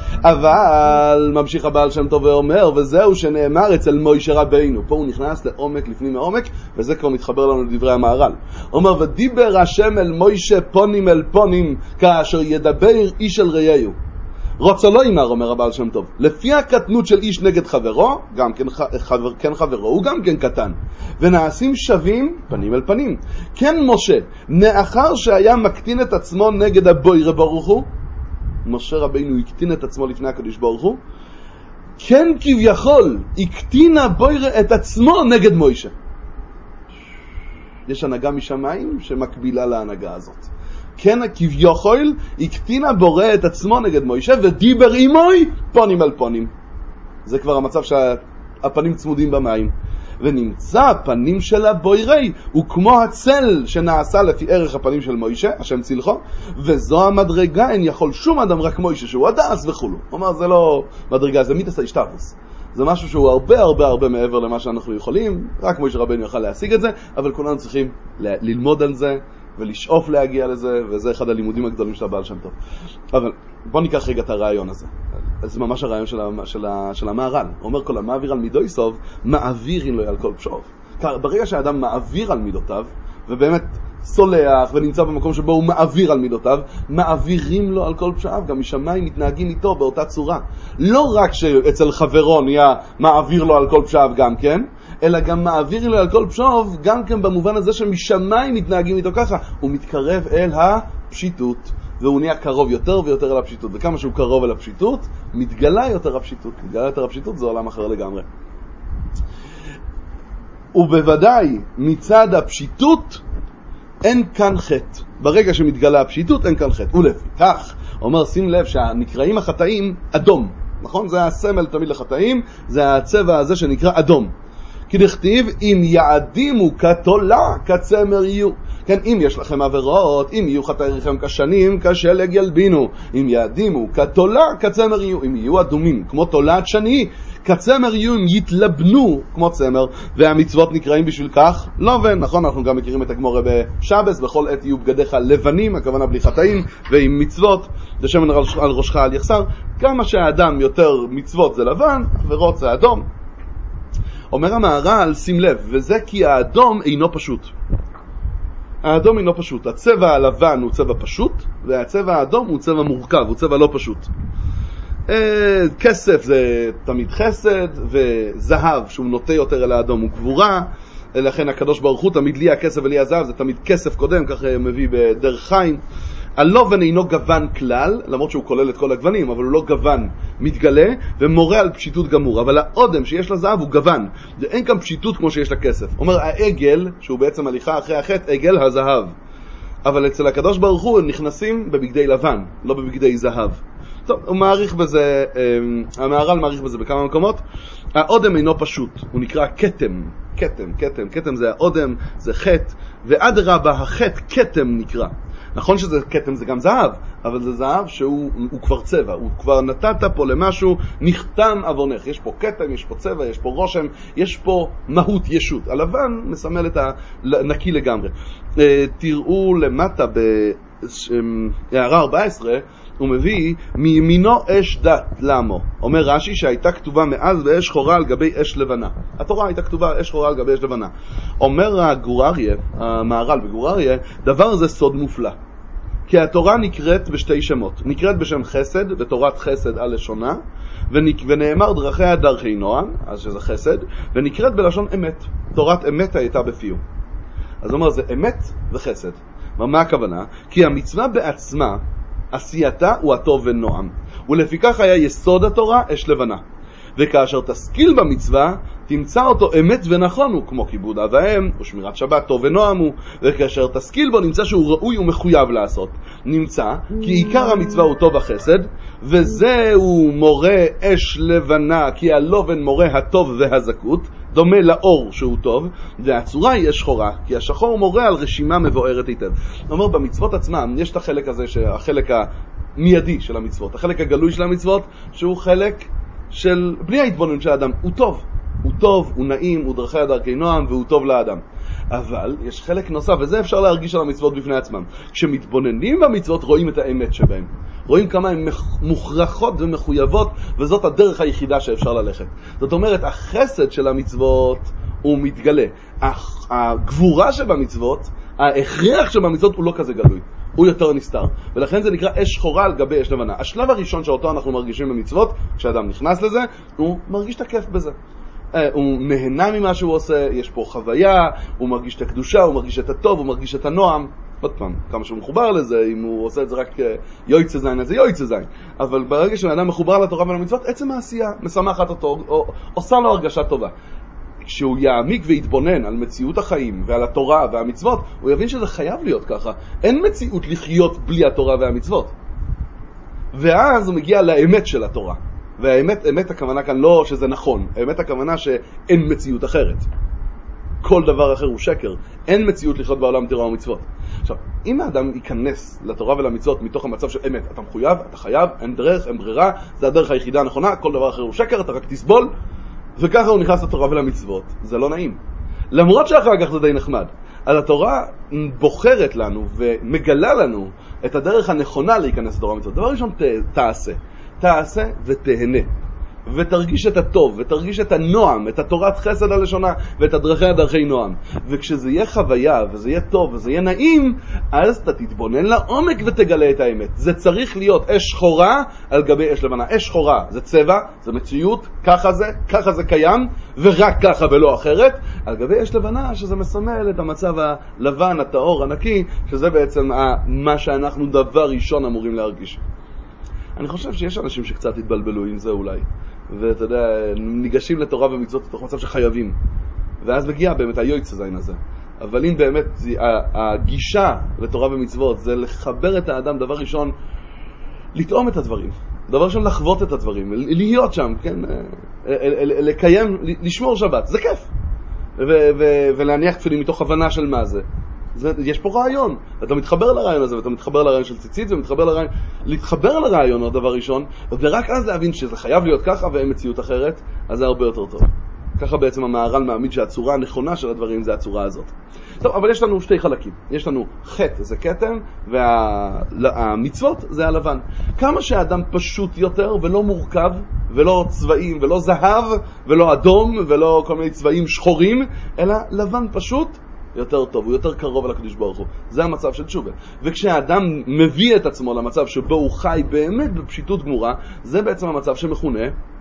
אבל ממשיך הבעל שם טוב ואומר, וזהו שנאמר אצל מוישה רבינו. פה הוא נכנס לעומק לפנים מעומק, וזה כבר מתחבר לנו לדברי המהר"ל. אומר, ודיבר השם אל מוישה פונים אל פונים, כאשר ידבר איש אל רעהו. רוצה לא אמר, אומר הבעל שם טוב, לפי הקטנות של איש נגד חברו, גם כן חברו, הוא גם כן קטן, ונעשים שווים פנים אל פנים. כן משה, מאחר שהיה מקטין את עצמו נגד הבוירה ברוך הוא, משה רבינו הקטין את עצמו לפני הקדוש ברוך הוא, כן כביכול הקטין הבוירה את עצמו נגד מוישה. יש הנהגה משמיים שמקבילה להנהגה הזאת. כן כביכול הקטין הבורא את עצמו נגד מוישה ודיבר עמוי פונים על פונים. זה כבר המצב שהפנים צמודים במים. ונמצא הפנים של הבוירי הוא כמו הצל שנעשה לפי ערך הפנים של מוישה, השם צילחו, וזו המדרגה, אין יכול שום אדם רק מוישה שהוא הדס וכולו. הוא אומר, זה לא מדרגה, זה מיתס ההשתבוס. זה משהו שהוא הרבה הרבה הרבה מעבר למה שאנחנו יכולים, רק מוישה רבנו יוכל להשיג את זה, אבל כולנו צריכים ללמוד על זה ולשאוף להגיע לזה, וזה אחד הלימודים הגדולים של הבעל שם טוב. אבל בוא ניקח רגע את הרעיון הזה. זה ממש הרעיון של המהר"ל. הוא אומר, כל המעביר על מידו יסוב, מעבירים לו על כל פשעו. ברגע שהאדם מעביר על מידותיו, ובאמת סולח ונמצא במקום שבו הוא מעביר על מידותיו, מעבירים לו על כל פשעיו, גם משמיים מתנהגים איתו באותה צורה. לא רק שאצל חברו נהיה מעביר לו על כל פשעיו גם כן, אלא גם מעביר לו על כל פשעיו גם כן במובן הזה שמשמיים מתנהגים איתו ככה. הוא מתקרב אל הפשיטות, והוא נהיה קרוב יותר ויותר אל הפשיטות, וכמה שהוא קרוב אל הפשיטות, מתגלה יותר הפשיטות. מתגלה יותר הפשיטות, זה עולם אחר לגמרי. ובוודאי מצד הפשיטות אין כאן חטא. ברגע שמתגלה הפשיטות אין כאן חטא. ולפיכך, אומר, שים לב שהנקראים החטאים אדום. נכון? זה הסמל תמיד לחטאים, זה הצבע הזה שנקרא אדום. כי דכתיב, אם יעדימו כתולה כצמר יהיו. כן, אם יש לכם עבירות, אם יהיו חטאיכם כשנים, כשלג ילבינו. אם יעדימו כתולה כצמר יהיו. אם יהיו אדומים כמו תולעת שני, כצמר יהיו, אם יתלבנו כמו צמר. והמצוות נקראים בשביל כך לבן. נכון, אנחנו גם מכירים את הגמורה בשבס, בכל עת יהיו בגדיך לבנים, הכוונה בלי חטאים, ועם מצוות, זה שמן על ראשך על יחסר. כמה שהאדם יותר מצוות זה לבן, עבירות זה אדום. אומר המהר"ל, שים לב, וזה כי האדום אינו פשוט. האדום אינו פשוט. הצבע הלבן הוא צבע פשוט, והצבע האדום הוא צבע מורכב, הוא צבע לא פשוט. כסף זה תמיד חסד, וזהב שהוא נוטה יותר אל האדום הוא גבורה, לכן הקדוש ברוך הוא תמיד לי הכסף ולי הזהב, זה תמיד כסף קודם, ככה מביא בדרך חיים. הלובן אינו גוון כלל, למרות שהוא כולל את כל הגוונים, אבל הוא לא גוון מתגלה, ומורה על פשיטות גמור. אבל האודם שיש לזהב הוא גוון, ואין כאן פשיטות כמו שיש לכסף. אומר, העגל, שהוא בעצם הליכה אחרי החטא, עגל הזהב. אבל אצל הקדוש ברוך הוא נכנסים בבגדי לבן, לא בבגדי זהב. טוב, הוא מעריך בזה, המהר"ל מעריך בזה בכמה מקומות. האודם אינו פשוט, הוא נקרא כתם. כתם זה האודם, זה חטא, ועד רבה החטא כתם נקרא. נכון שזה כתם זה גם זהב, אבל זה זהב שהוא כבר צבע, הוא כבר נתת פה למשהו, נחתם עוונך. יש פה כתם, יש פה צבע, יש פה רושם, יש פה מהות ישות. הלבן מסמל את הנקי לגמרי. תראו למטה בהערה 14, הוא מביא מימינו אש דת לעמו. אומר רש"י שהייתה כתובה מאז באש שחורה על גבי אש לבנה. התורה הייתה כתובה אש שחורה על גבי אש לבנה. אומר הגור אריה, המהר"ל בגור אריה, דבר זה סוד מופלא. כי התורה נקראת בשתי שמות. נקראת בשם חסד, בתורת חסד על לשונה, ונאמר דרכיה דרכי נועם, אז שזה חסד, ונקראת בלשון אמת. תורת אמת הייתה בפיו. אז אומר זה אמת וחסד. מה הכוונה? כי המצווה בעצמה, עשייתה הוא הטוב ונועם. ולפיכך היה יסוד התורה אש לבנה. וכאשר תשכיל במצווה, תמצא אותו אמת ונכון הוא, כמו כיבוד אב ואם ושמירת שבת, טוב ונועם הוא. וכאשר תשכיל בו, נמצא שהוא ראוי ומחויב לעשות. נמצא כי עיקר המצווה הוא טוב החסד, וזהו מורה אש לבנה, כי הלובן מורה הטוב והזכות, דומה לאור שהוא טוב, והצורה היא אש שחורה, כי השחור מורה על רשימה מבוארת היטב. זאת אומרת, במצוות עצמם יש את החלק הזה, החלק המיידי של המצוות, החלק הגלוי של המצוות, שהוא חלק של בלי ההתבוננות של האדם, הוא טוב. הוא טוב, הוא נעים, הוא דרכי דרכי נועם, והוא טוב לאדם. אבל יש חלק נוסף, וזה אפשר להרגיש על המצוות בפני עצמם. כשמתבוננים במצוות רואים את האמת שבהם. רואים כמה הן מוכרחות ומחויבות, וזאת הדרך היחידה שאפשר ללכת. זאת אומרת, החסד של המצוות הוא מתגלה. הגבורה שבמצוות, ההכרח שבמצוות הוא לא כזה גלוי. הוא יותר נסתר. ולכן זה נקרא אש שחורה על גבי אש לבנה. השלב הראשון שאותו אנחנו מרגישים במצוות, כשאדם נכנס לזה, הוא מרגיש את הכיף בזה. הוא נהנה ממה שהוא עושה, יש פה חוויה, הוא מרגיש את הקדושה, הוא מרגיש את הטוב, הוא מרגיש את הנועם. עוד פעם, כמה שהוא מחובר לזה, אם הוא עושה את זה רק יויצא זין, אז זה יויצא זין. אבל ברגע שאדם מחובר לתורה ולמצוות, עצם העשייה משמחת אותו, עושה לו הרגשה טובה. כשהוא יעמיק ויתבונן על מציאות החיים ועל התורה והמצוות, הוא יבין שזה חייב להיות ככה. אין מציאות לחיות בלי התורה והמצוות. ואז הוא מגיע לאמת של התורה. והאמת, אמת הכוונה כאן לא שזה נכון, האמת הכוונה שאין מציאות אחרת. כל דבר אחר הוא שקר. אין מציאות לחיות בעולם תורה ומצוות. עכשיו, אם האדם ייכנס לתורה ולמצוות מתוך המצב של אמת, אתה מחויב, אתה חייב, אין דרך, אין ברירה, זה הדרך היחידה הנכונה, כל דבר אחר הוא שקר, אתה רק תסבול, וככה הוא נכנס לתורה ולמצוות. זה לא נעים. למרות שאחר כך זה די נחמד. אז התורה בוחרת לנו ומגלה לנו את הדרך הנכונה להיכנס לתורה ומצוות. דבר ראשון, תעשה ותהנה. ותרגיש את הטוב, ותרגיש את הנועם, את התורת חסד הלשונה, ואת דרכי נועם. וכשזה יהיה חוויה, וזה יהיה טוב, וזה יהיה נעים, אז אתה תתבונן לעומק ותגלה את האמת. זה צריך להיות אש שחורה על גבי אש לבנה. אש שחורה זה צבע, זה מציאות, ככה זה קיים, ורק ככה ולא אחרת. על גבי אש לבנה, שזה מסמל את המצב הלבן, הטהור, הנקי, שזה בעצם מה שאנחנו דבר ראשון אמורים להרגיש. אני חושב שיש אנשים שקצת התבלבלו עם זה אולי. ואתה יודע, ניגשים לתורה ומצוות לתוך מצב שחייבים. ואז מגיע באמת היועץ הזין הזה. אבל אם באמת הגישה לתורה ומצוות זה לחבר את האדם, דבר ראשון, לטעום את הדברים. דבר ראשון, לחוות את הדברים. להיות שם, כן? לקיים, לשמור שבת. זה כיף. ולהניח תפילין מתוך הבנה של מה זה. יש פה רעיון, אתה מתחבר לרעיון הזה, ואתה מתחבר לרעיון של ציצית, להתחבר לרעיון הוא הדבר ראשון, ורק אז להבין שזה חייב להיות ככה ואין מציאות אחרת, אז זה הרבה יותר טוב. ככה בעצם המהר"ל מעמיד שהצורה הנכונה של הדברים זה הצורה הזאת. טוב, אבל יש לנו שתי חלקים. יש לנו חטא זה כתם, והמצוות זה הלבן. כמה שהאדם פשוט יותר ולא מורכב, ולא צבעים, ולא זהב, ולא אדום, ולא כל מיני צבעים שחורים, אלא לבן פשוט, יותר טוב, הוא יותר קרוב אל הקדוש ברוך הוא. זה המצב של תשובה. וכשהאדם מביא את עצמו למצב שבו הוא חי באמת בפשיטות גמורה, זה בעצם המצב שמכונה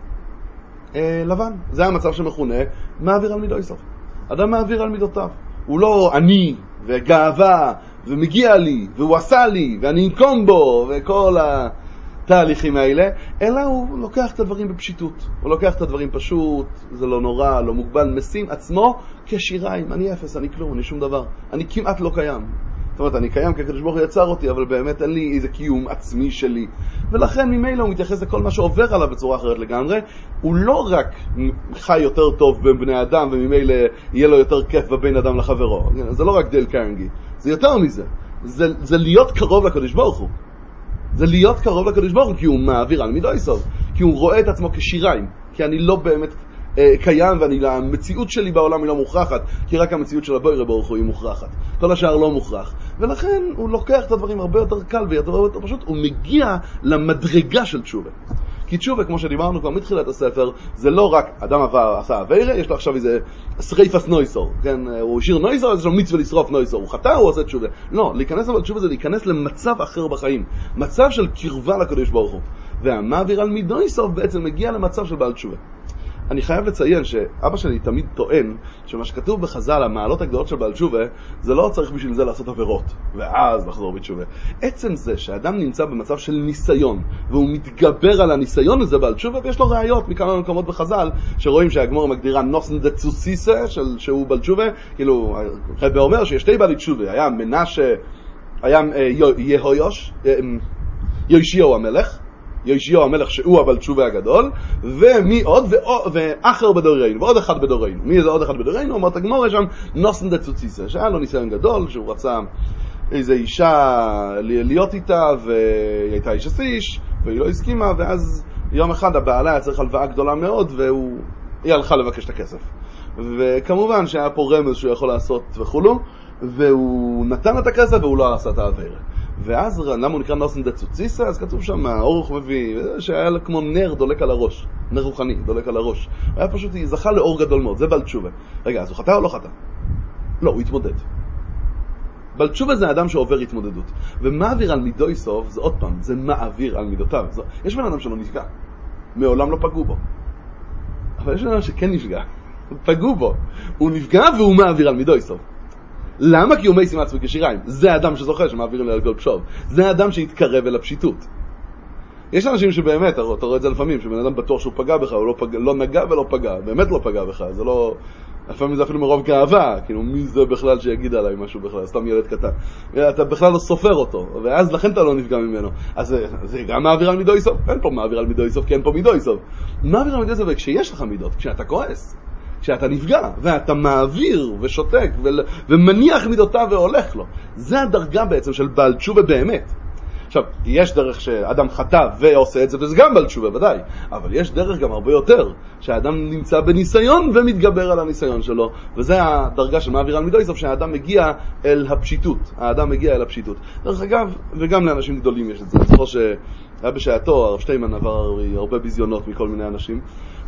לבן. זה המצב שמכונה מעביר על מידו איסוף. אדם מעביר על מידותיו. הוא לא אני וגאווה ומגיע לי והוא עשה לי ואני אנקום בו וכל התהליכים האלה, אלא הוא לוקח את הדברים בפשיטות. הוא לוקח את הדברים פשוט, זה לא נורא, לא מוגבל, משים עצמו כשיריים. אני אפס, אני כלום, אני שום דבר. אני כמעט לא קיים. זאת אומרת, אני קיים כי הקדוש ברוך הוא יצר אותי, אבל באמת אין לי איזה קיום עצמי שלי. ולכן ממילא הוא מתייחס לכל מה שעובר עליו בצורה אחרת לגמרי. הוא לא רק חי יותר טוב בין בני אדם, וממילא יהיה לו יותר כיף בבין אדם לחברו. זה לא רק דייל קרנגי. זה יותר מזה. זה להיות קרוב לקדוש ברוך הוא. זה להיות קרוב לקדוש ברוך הוא, כי הוא מעביר על מידו איסוף. כי הוא רואה את עצמו כשיריים. כי אני לא באמת קיים, והמציאות שלי בעולם היא לא מוכרחת, כי רק המציאות של הבורא ברוך הוא היא מוכרחת. כל השאר לא מוכרח. ולכן הוא לוקח את הדברים הרבה יותר קל ויותר פשוט, הוא מגיע למדרגה של תשובה. כי תשובה, כמו שדיברנו כבר מתחילת הספר, זה לא רק אדם עשה עבירה, יש לו עכשיו איזה שריפס נויסור, כן? הוא השאיר נויסור, אז יש לו מצווה לשרוף נויסור, הוא חטא, הוא עושה תשובה. לא, להיכנס אבל תשובה זה להיכנס למצב אחר בחיים, מצב של קרבה לקדוש ברוך הוא. והמעביר על מידו איסוף בעצם מגיע למצב של בעל תשובה. אני חייב לציין שאבא שלי תמיד טוען שמה שכתוב בחז"ל, המעלות הגדולות של בעל תשובה, זה לא צריך בשביל זה לעשות עבירות, ואז לחזור בתשובה. עצם זה שאדם נמצא במצב של ניסיון, והוא מתגבר על הניסיון הזה בעל תשובה, ויש לו ראיות מכמה מקומות בחז"ל, שרואים שהגמור מגדירה נוסן דה צוסיסה, שהוא בעל תשובה, כאילו, רבי אומר שיש שתי בעלי תשובה, היה מנשה, היה יושיהו המלך, יושיהו המלך שהוא הבעל תשובה הגדול, ומי עוד? ואחר בדורנו, ועוד אחד בדורנו. מי זה עוד אחד בדורנו? אומרת הגמור, יש שם נוסן דה צוציסה, שהיה לו ניסיון גדול, שהוא רצה איזו אישה להיות איתה, והיא הייתה איש עשיש, והיא לא הסכימה, ואז יום אחד הבעלה היה צריך הלוואה גדולה מאוד, והיא הלכה לבקש את הכסף. וכמובן שהיה פה רמז שהוא יכול לעשות וכולו, והוא נתן את הכסף והוא לא עשה את העבירה. ואז למה הוא נקרא נוסן דה צוציסה? אז כתוב שם, האורך מביא, שהיה לה כמו נר דולק על הראש, נר רוחני, דולק על הראש. היה פשוט, היא זכה לאור גדול מאוד, זה בעל תשובה. רגע, אז הוא חטא או לא חטא? לא, הוא התמודד. בעל תשובה זה האדם שעובר התמודדות. ומעביר על מידו איסוף, זה עוד פעם, זה מעביר על מידותיו. יש בן אדם שלא נפגע, מעולם לא פגעו בו. אבל יש בן אדם שכן נפגע, פגעו בו. הוא נפגע והוא מעביר על מידו איסוף. למה? כי הוא מייסים עצמי כשיריים. זה האדם שזוכה שמעבירים על כל פשוב. זה האדם שהתקרב אל הפשיטות. יש אנשים שבאמת, אתה רואה את זה לפעמים, שבן אדם בטוח שהוא פגע בך, הוא לא נגע ולא פגע, באמת לא פגע בך, זה לא, לפעמים זה אפילו מרוב גאווה, כאילו מי זה בכלל שיגיד עליי משהו בכלל, סתם ילד קטן. אתה בכלל לא סופר אותו, ואז לכן אתה לא נפגע ממנו. אז זה גם מעביר על מידוי סוף, אין פה מעביר על מידוי סוף, כי אין פה מידוי סוף. מעביר על מידוי סוף, וכשיש לך מידות, כשאתה כועס, כשאתה נפגע, ואתה מעביר ושותק ומניח מידותיו והולך לו. זה הדרגה בעצם של בעל תשובה באמת. עכשיו, יש דרך שאדם חטא ועושה את זה, וזה גם בעל תשובה, ודאי. אבל יש דרך גם הרבה יותר, שהאדם נמצא בניסיון ומתגבר על הניסיון שלו. וזה הדרגה של מעביר על מידוי סוף, שהאדם מגיע אל הפשיטות. האדם מגיע אל הפשיטות. דרך אגב, וגם לאנשים גדולים יש את זה. זכור שהיה בשעתו, הרב שטיימן עבר הרבה ביזיונות מכל מיני אנשים,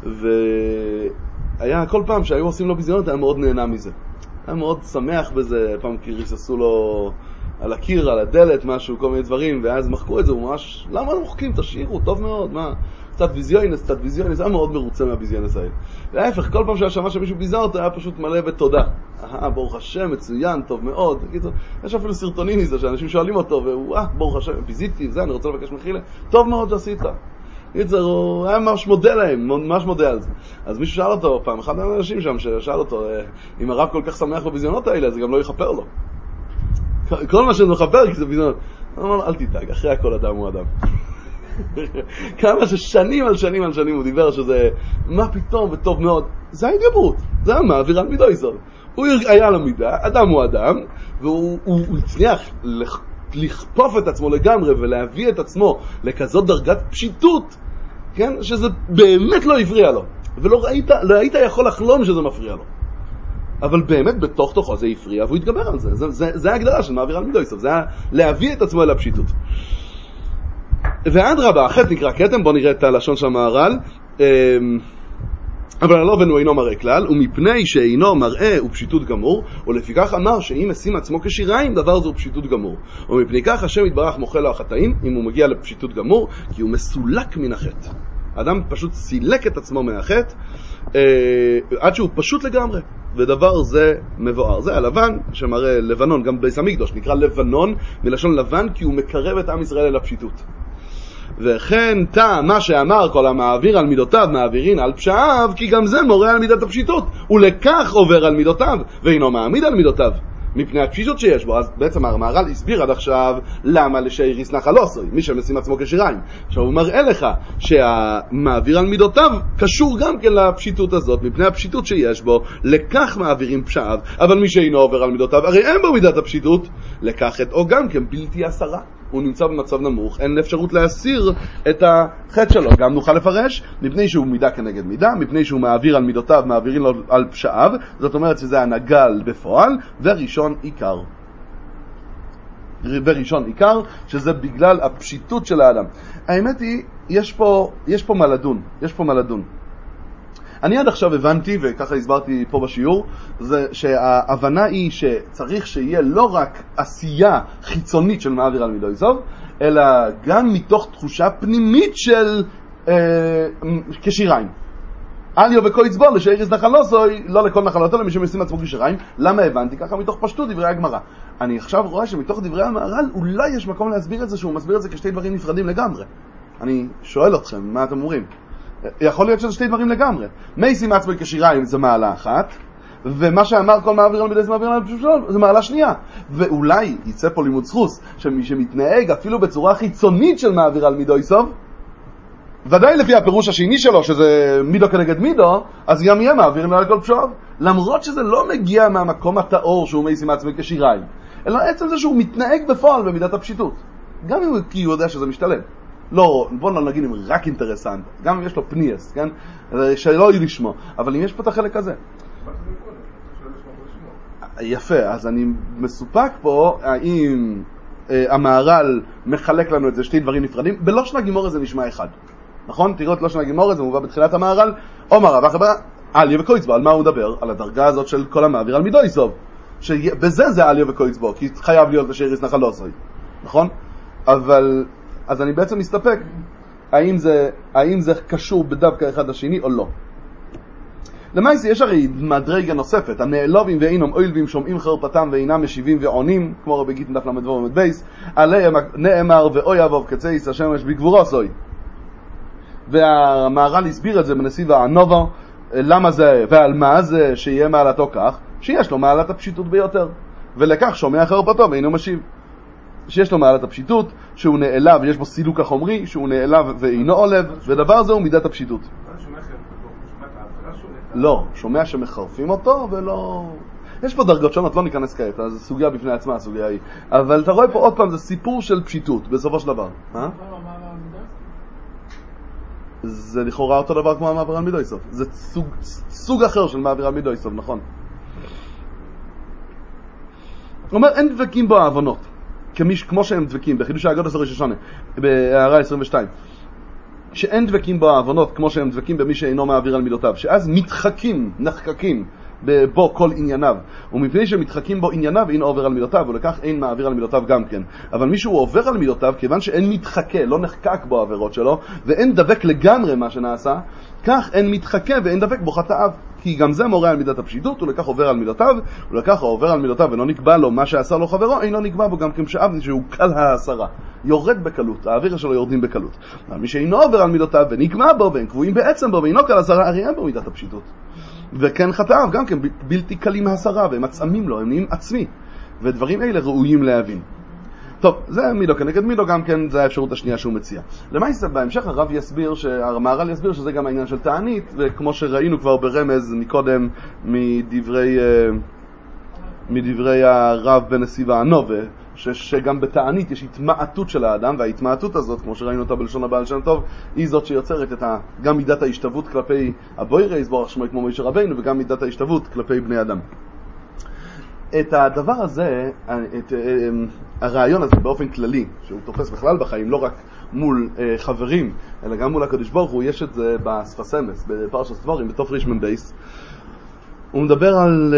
והיה כל פעם שהיו עושים לו ביזיונות, היה מאוד נהנה מזה. היה מאוד שמח בזה, פעם ריססו לו על הקיר, על הדלת, משהו, כל מיני דברים, ואז מחקו את זה, הוא ממש, למה לא מוחקים? תשאירו, טוב מאוד, מה? קצת ויזיונס, היה מאוד מרוצה מהביזיונס האלה. וההפך, כל פעם שהיה שמע שמישהו ביזר אותו, היה פשוט מלא בתודה. ברוך השם, מצוין, טוב מאוד. יש אפילו סרטונים מזה, שאנשים שואלים אותו, והוא, ברוך השם, ביזיתי, זה, אני רוצה לבקש מחילה. טוב מאוד שעשית. הוא היה ממש מודה להם, ממש מודה על זה. אז מישהו שאל אותו פעם, אחד מהאנשים שם ששאל אותו, אם הרב כל כך שמח בביזיונות האלה, זה גם לא יכפר לו. כל מה שזה מחפר, כי זה ביזיונות. הוא אמר, אל תדאג, אחרי הכל אדם הוא אדם. כמה ששנים על שנים על שנים הוא דיבר שזה, מה פתאום וטוב מאוד. זה ההתגברות, זה המעביר על מידוי סוף. הוא היה לו מידה, אדם הוא אדם, והוא הצליח לכפוף את עצמו לגמרי ולהביא את עצמו לכזאת דרגת פשיטות, כן? שזה באמת לא הפריע לו. ולא היית יכול לחלום שזה מפריע לו. אבל באמת בתוך תוכו זה הפריע והוא התגבר על זה. זה ההגדרה של מעביר על מידוי סוף. זה היה להביא את עצמו אל הפשיטות. ועד רבה, החטא נקרא כתם, בוא נראה את הלשון של המהר"ל. אבל הלובן הוא אינו מראה כלל, ומפני שאינו מראה הוא פשיטות גמור, ולפיכך אמר שאם ישים עצמו כשיריים, דבר זה הוא פשיטות גמור. ומפני כך השם יתברך מוחה לו החטאים, אם הוא מגיע לפשיטות גמור, כי הוא מסולק מן החטא. האדם פשוט סילק את עצמו מהחטא, עד שהוא פשוט לגמרי. ודבר זה מבואר. זה הלבן שמראה לבנון, גם בייס המקדוש נקרא לבנון, מלשון לבן, כי הוא מקרב את עם ישראל אל הפשיטות. וכן טעם מה שאמר כל המעביר על מידותיו מעבירין על פשעיו, כי גם זה מורה על מידת הפשיטות, ולכך עובר על מידותיו ואינו מעמיד על מידותיו מפני הפשיטות שיש בו. אז בעצם המהר"ל הסביר עד עכשיו למה לשאיריס נחל עושוי, מי שמשים עצמו כשיריים. עכשיו הוא מראה לך שהמעביר על מידותיו קשור גם כן לפשיטות הזאת, מפני הפשיטות שיש בו, לכך מעבירים פשעיו, אבל מי שאינו עובר על מידותיו הרי אין בו מידת הפשיטות, לכך את או גם כן בלתי הסרה, הוא נמצא במצב נמוך, אין אפשרות להסיר את החטא שלו. גם נוכל לפרש, מפני שהוא מידה כנגד מידה, מפני שהוא מעביר על מידותיו, מעבירים לו על פשעיו, זאת אומרת שזה הנגל בפועל, וראשון עיקר. וראשון עיקר, שזה בגלל הפשיטות של האדם. האמת היא, יש פה מה לדון. אני עד עכשיו הבנתי, וככה הסברתי פה בשיעור, זה שההבנה היא שצריך שיהיה לא רק עשייה חיצונית של מעביר על מידוי סוף, אלא גם מתוך תחושה פנימית של כשיריים. אליו וקויץ בו לשאיריס נחל עושוי, לא לכל נחלות אלא מי שמשים עצמו כשיריים. למה הבנתי? ככה מתוך פשטות דברי הגמרא. אני עכשיו רואה שמתוך דברי המהר"ל אולי יש מקום להסביר את זה, שהוא מסביר את זה כשתי דברים נפרדים לגמרי. אני שואל אתכם, מה אתם אומרים? יכול להיות שזה שתי דברים לגמרי. מי שים עצמו כשיריים זה מעלה אחת, ומה שאמר כל מעביר על מידוי סוף מעביר על פשעיו זה מעלה שנייה. ואולי יצא פה לימוד זכוס שמי שמתנהג אפילו בצורה חיצונית של מעביר על מידוי סוף, ודאי לפי הפירוש השני שלו שזה מידו כנגד מידו, אז גם יהיה מעביר על כל פשעיו, למרות שזה לא מגיע מהמקום הטהור שהוא מי שים עצמו כשיריים, אלא עצם זה שהוא מתנהג בפועל במידת הפשיטות, גם אם הוא יודע שזה משתלם. לא, בוא נגיד אם רק אינטרסנט, גם אם יש לו פניאס, כן? שלא יהיו לשמו, אבל אם יש פה את החלק הזה. יפה, אז אני מסופק פה, האם המהר"ל מחלק לנו את זה שתי דברים נפרדים, בלושן הגימורה זה נשמע אחד. נכון? תראו את לושן הגימורה, זה מובא בתחילת המהר"ל, אומר רב אחר אליה וקויץ בו, על מה הוא מדבר? על הדרגה הזאת של כל המעביר על מידוי סוף. בזה זה אליה וקויץ בו, כי חייב להיות לשאיריס נחל עושוי. נכון? אבל אז אני בעצם מסתפק האם זה קשור בדווקא אחד לשני או לא. למעשה יש הרי מדרגה נוספת, הנעלובים ואינם אוילבים שומעים חרפתם ואינם משיבים ועונים, כמו רבי גיטין דף למדבור ומדבייס, עליהם נאמר ואוי אבוב קצייס השמש בגבורו סוי. והמהר"ל הסביר את זה בנסיב הענובה, למה זה, ועל מה זה שיהיה מעלתו כך? שיש לו מעלת הפשיטות ביותר. ולכך שומע חרפתו ואינו משיב. שיש לו מעלת הפשיטות, שהוא נעלב, יש בו סילוק החומרי, שהוא נעלב ואינו עולב, ודבר זה הוא מידת הפשיטות. לא, שומע שמחרפים אותו ולא... יש פה דרגות שונות, לא ניכנס כעת, אז סוגיה בפני עצמה, הסוגיה היא. אבל אתה רואה פה עוד פעם, זה סיפור של פשיטות, בסופו של דבר. זה לכאורה אותו דבר כמו המעביר על מידויסוף. זה סוג אחר של מעביר על מידויסוף, נכון. הוא אומר, אין דבקים בו העוונות, כמו שהם דבקים, בחידוש האגדות ראש השונה, בהערה 22. שאין דבקים בו העוונות כמו שהם דבקים במי שאינו מעביר על מידותיו, שאז נחקקים בו כל ענייניו, ומפני שמתחקים בו ענייניו אין עובר על מידותיו, ולכך אין מעביר על מידותיו גם כן. אבל מישהו עובר על מידותיו, כיוון שאין מתחכה, לא נחקק בו העבירות שלו, ואין דבק לגמרי מה שנעשה, כך אין מתחכה ואין דבק בו חטאיו, כי גם זה מורה על מידת הפשיטות, ולכך עובר על מידותיו, ולכך עובר על מידותיו ולא נקבע לו מה שעשה לו חברו, אינו נקבע בו גם כמשאב, שהוא קל ההסרה, יורד בקלות, האוויר שלו יורדים בקלות. מי שאינו עובר על מידותיו ונקבע בו, והם קבועים בעצם בו, ואינו קל הסרה, הרי אין בו מידת הפשיטות. וכן חטאיו גם כן בלתי קלים ההסרה, והם עצמים לו, הם נהיים עצמי, ודברים אלה ראויים להבין. טוב, זה מידו כנגד מידו, גם כן זה האפשרות השנייה שהוא מציע. למעשה בהמשך הרב יסביר, המהר"ל יסביר שזה גם העניין של תענית, וכמו שראינו כבר ברמז מקודם מדברי הרב בנסיב הענובה, שגם בתענית יש התמעטות של האדם, וההתמעטות הזאת, כמו שראינו אותה בלשון הבעל שם טוב, היא זאת שיוצרת גם מידת ההשתוות כלפי הבוירי, יסבורך שמו כמו משה רבינו, וגם מידת ההשתוות כלפי בני אדם. את הדבר הזה, את הרעיון הזה באופן כללי, שהוא תופס בכלל בחיים, לא רק מול חברים, אלא גם מול הקדוש ברוך הוא, יש את זה בספס אמס, בפרשת דבורים, בתוף רישמן בייס. הוא מדבר על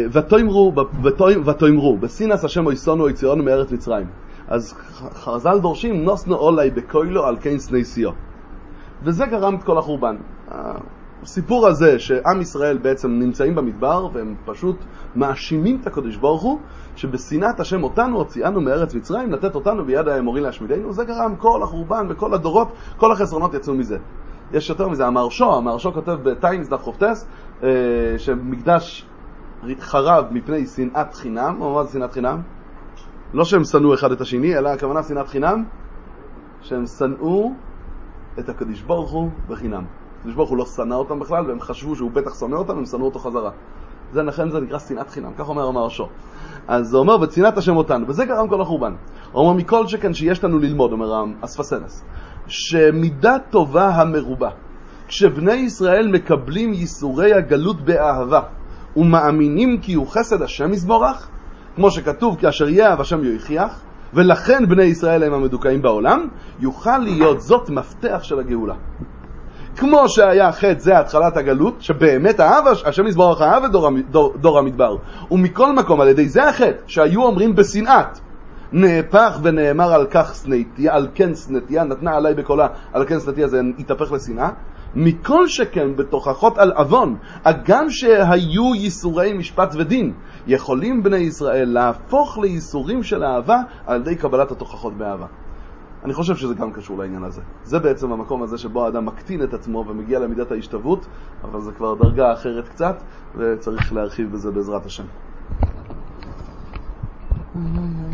ותאמרו, בסינס השם ויסונו יציאנו מארץ מצרים. אז חז"ל דורשים, נוסנו אולי בקוילו על כן שני סיו. וזה גרם את כל החורבן. הסיפור הזה שעם ישראל בעצם נמצאים במדבר והם פשוט מאשימים את הקדוש ברוך הוא שבשנאת השם אותנו הוציאנו מארץ מצרים, לתת אותנו ביד האמורי להשמידנו, זה גרם כל החורבן וכל הדורות, כל החסרונות יצאו מזה. יש יותר מזה, המהרש"א כותב בטיימס דף חופטס שמקדש חרב מפני שנאת חינם. מה זה שנאת חינם? לא שהם שנאו אחד את השני, אלא הכוונה שנאת חינם שהם שנאו את הקדוש ברוך הוא בחינם. הקדוש ברוך הוא לא שנא אותם בכלל, והם חשבו שהוא בטח שונא אותם, הם שנאו אותו חזרה. זה לכן זה נקרא שנאת חינם, כך אומר המהרש"א. אז זה אומר, וצנעת השם אותנו, וזה גרם כל החורבן. הוא אומר, מכל שכן שיש לנו ללמוד, אומר הספסנס, שמידה טובה המרובה, כשבני ישראל מקבלים ייסורי הגלות באהבה, ומאמינים כי הוא חסד השם יזבורך, כמו שכתוב, כי אשר יאהב השם יוכיח, ולכן בני ישראל הם המדוכאים בעולם, יוכל להיות זאת מפתח של הגאולה. כמו שהיה חטא זה התחלת הגלות, שבאמת אהב, השם יזבורך אהב את דור המדבר. ומכל מקום, על ידי זה החטא, שהיו אומרים בשנאת, נהפך ונאמר על כך סנתיה, על כן סנתיה, נתנה עליי בקולה, על כן סנתיה זה יתהפך לשנאה. מכל שכן בתוכחות על אבון, הגם שהיו ייסורי משפט ודין, יכולים בני ישראל להפוך לייסורים של אהבה על ידי קבלת התוכחות באהבה. אני חושב שזה גם קשור לעניין הזה. זה בעצם המקום הזה שבו האדם מקטין את עצמו ומגיע למידת ההשתוות, אבל זה כבר דרגה אחרת קצת, וצריך להרחיב בזה בעזרת השם.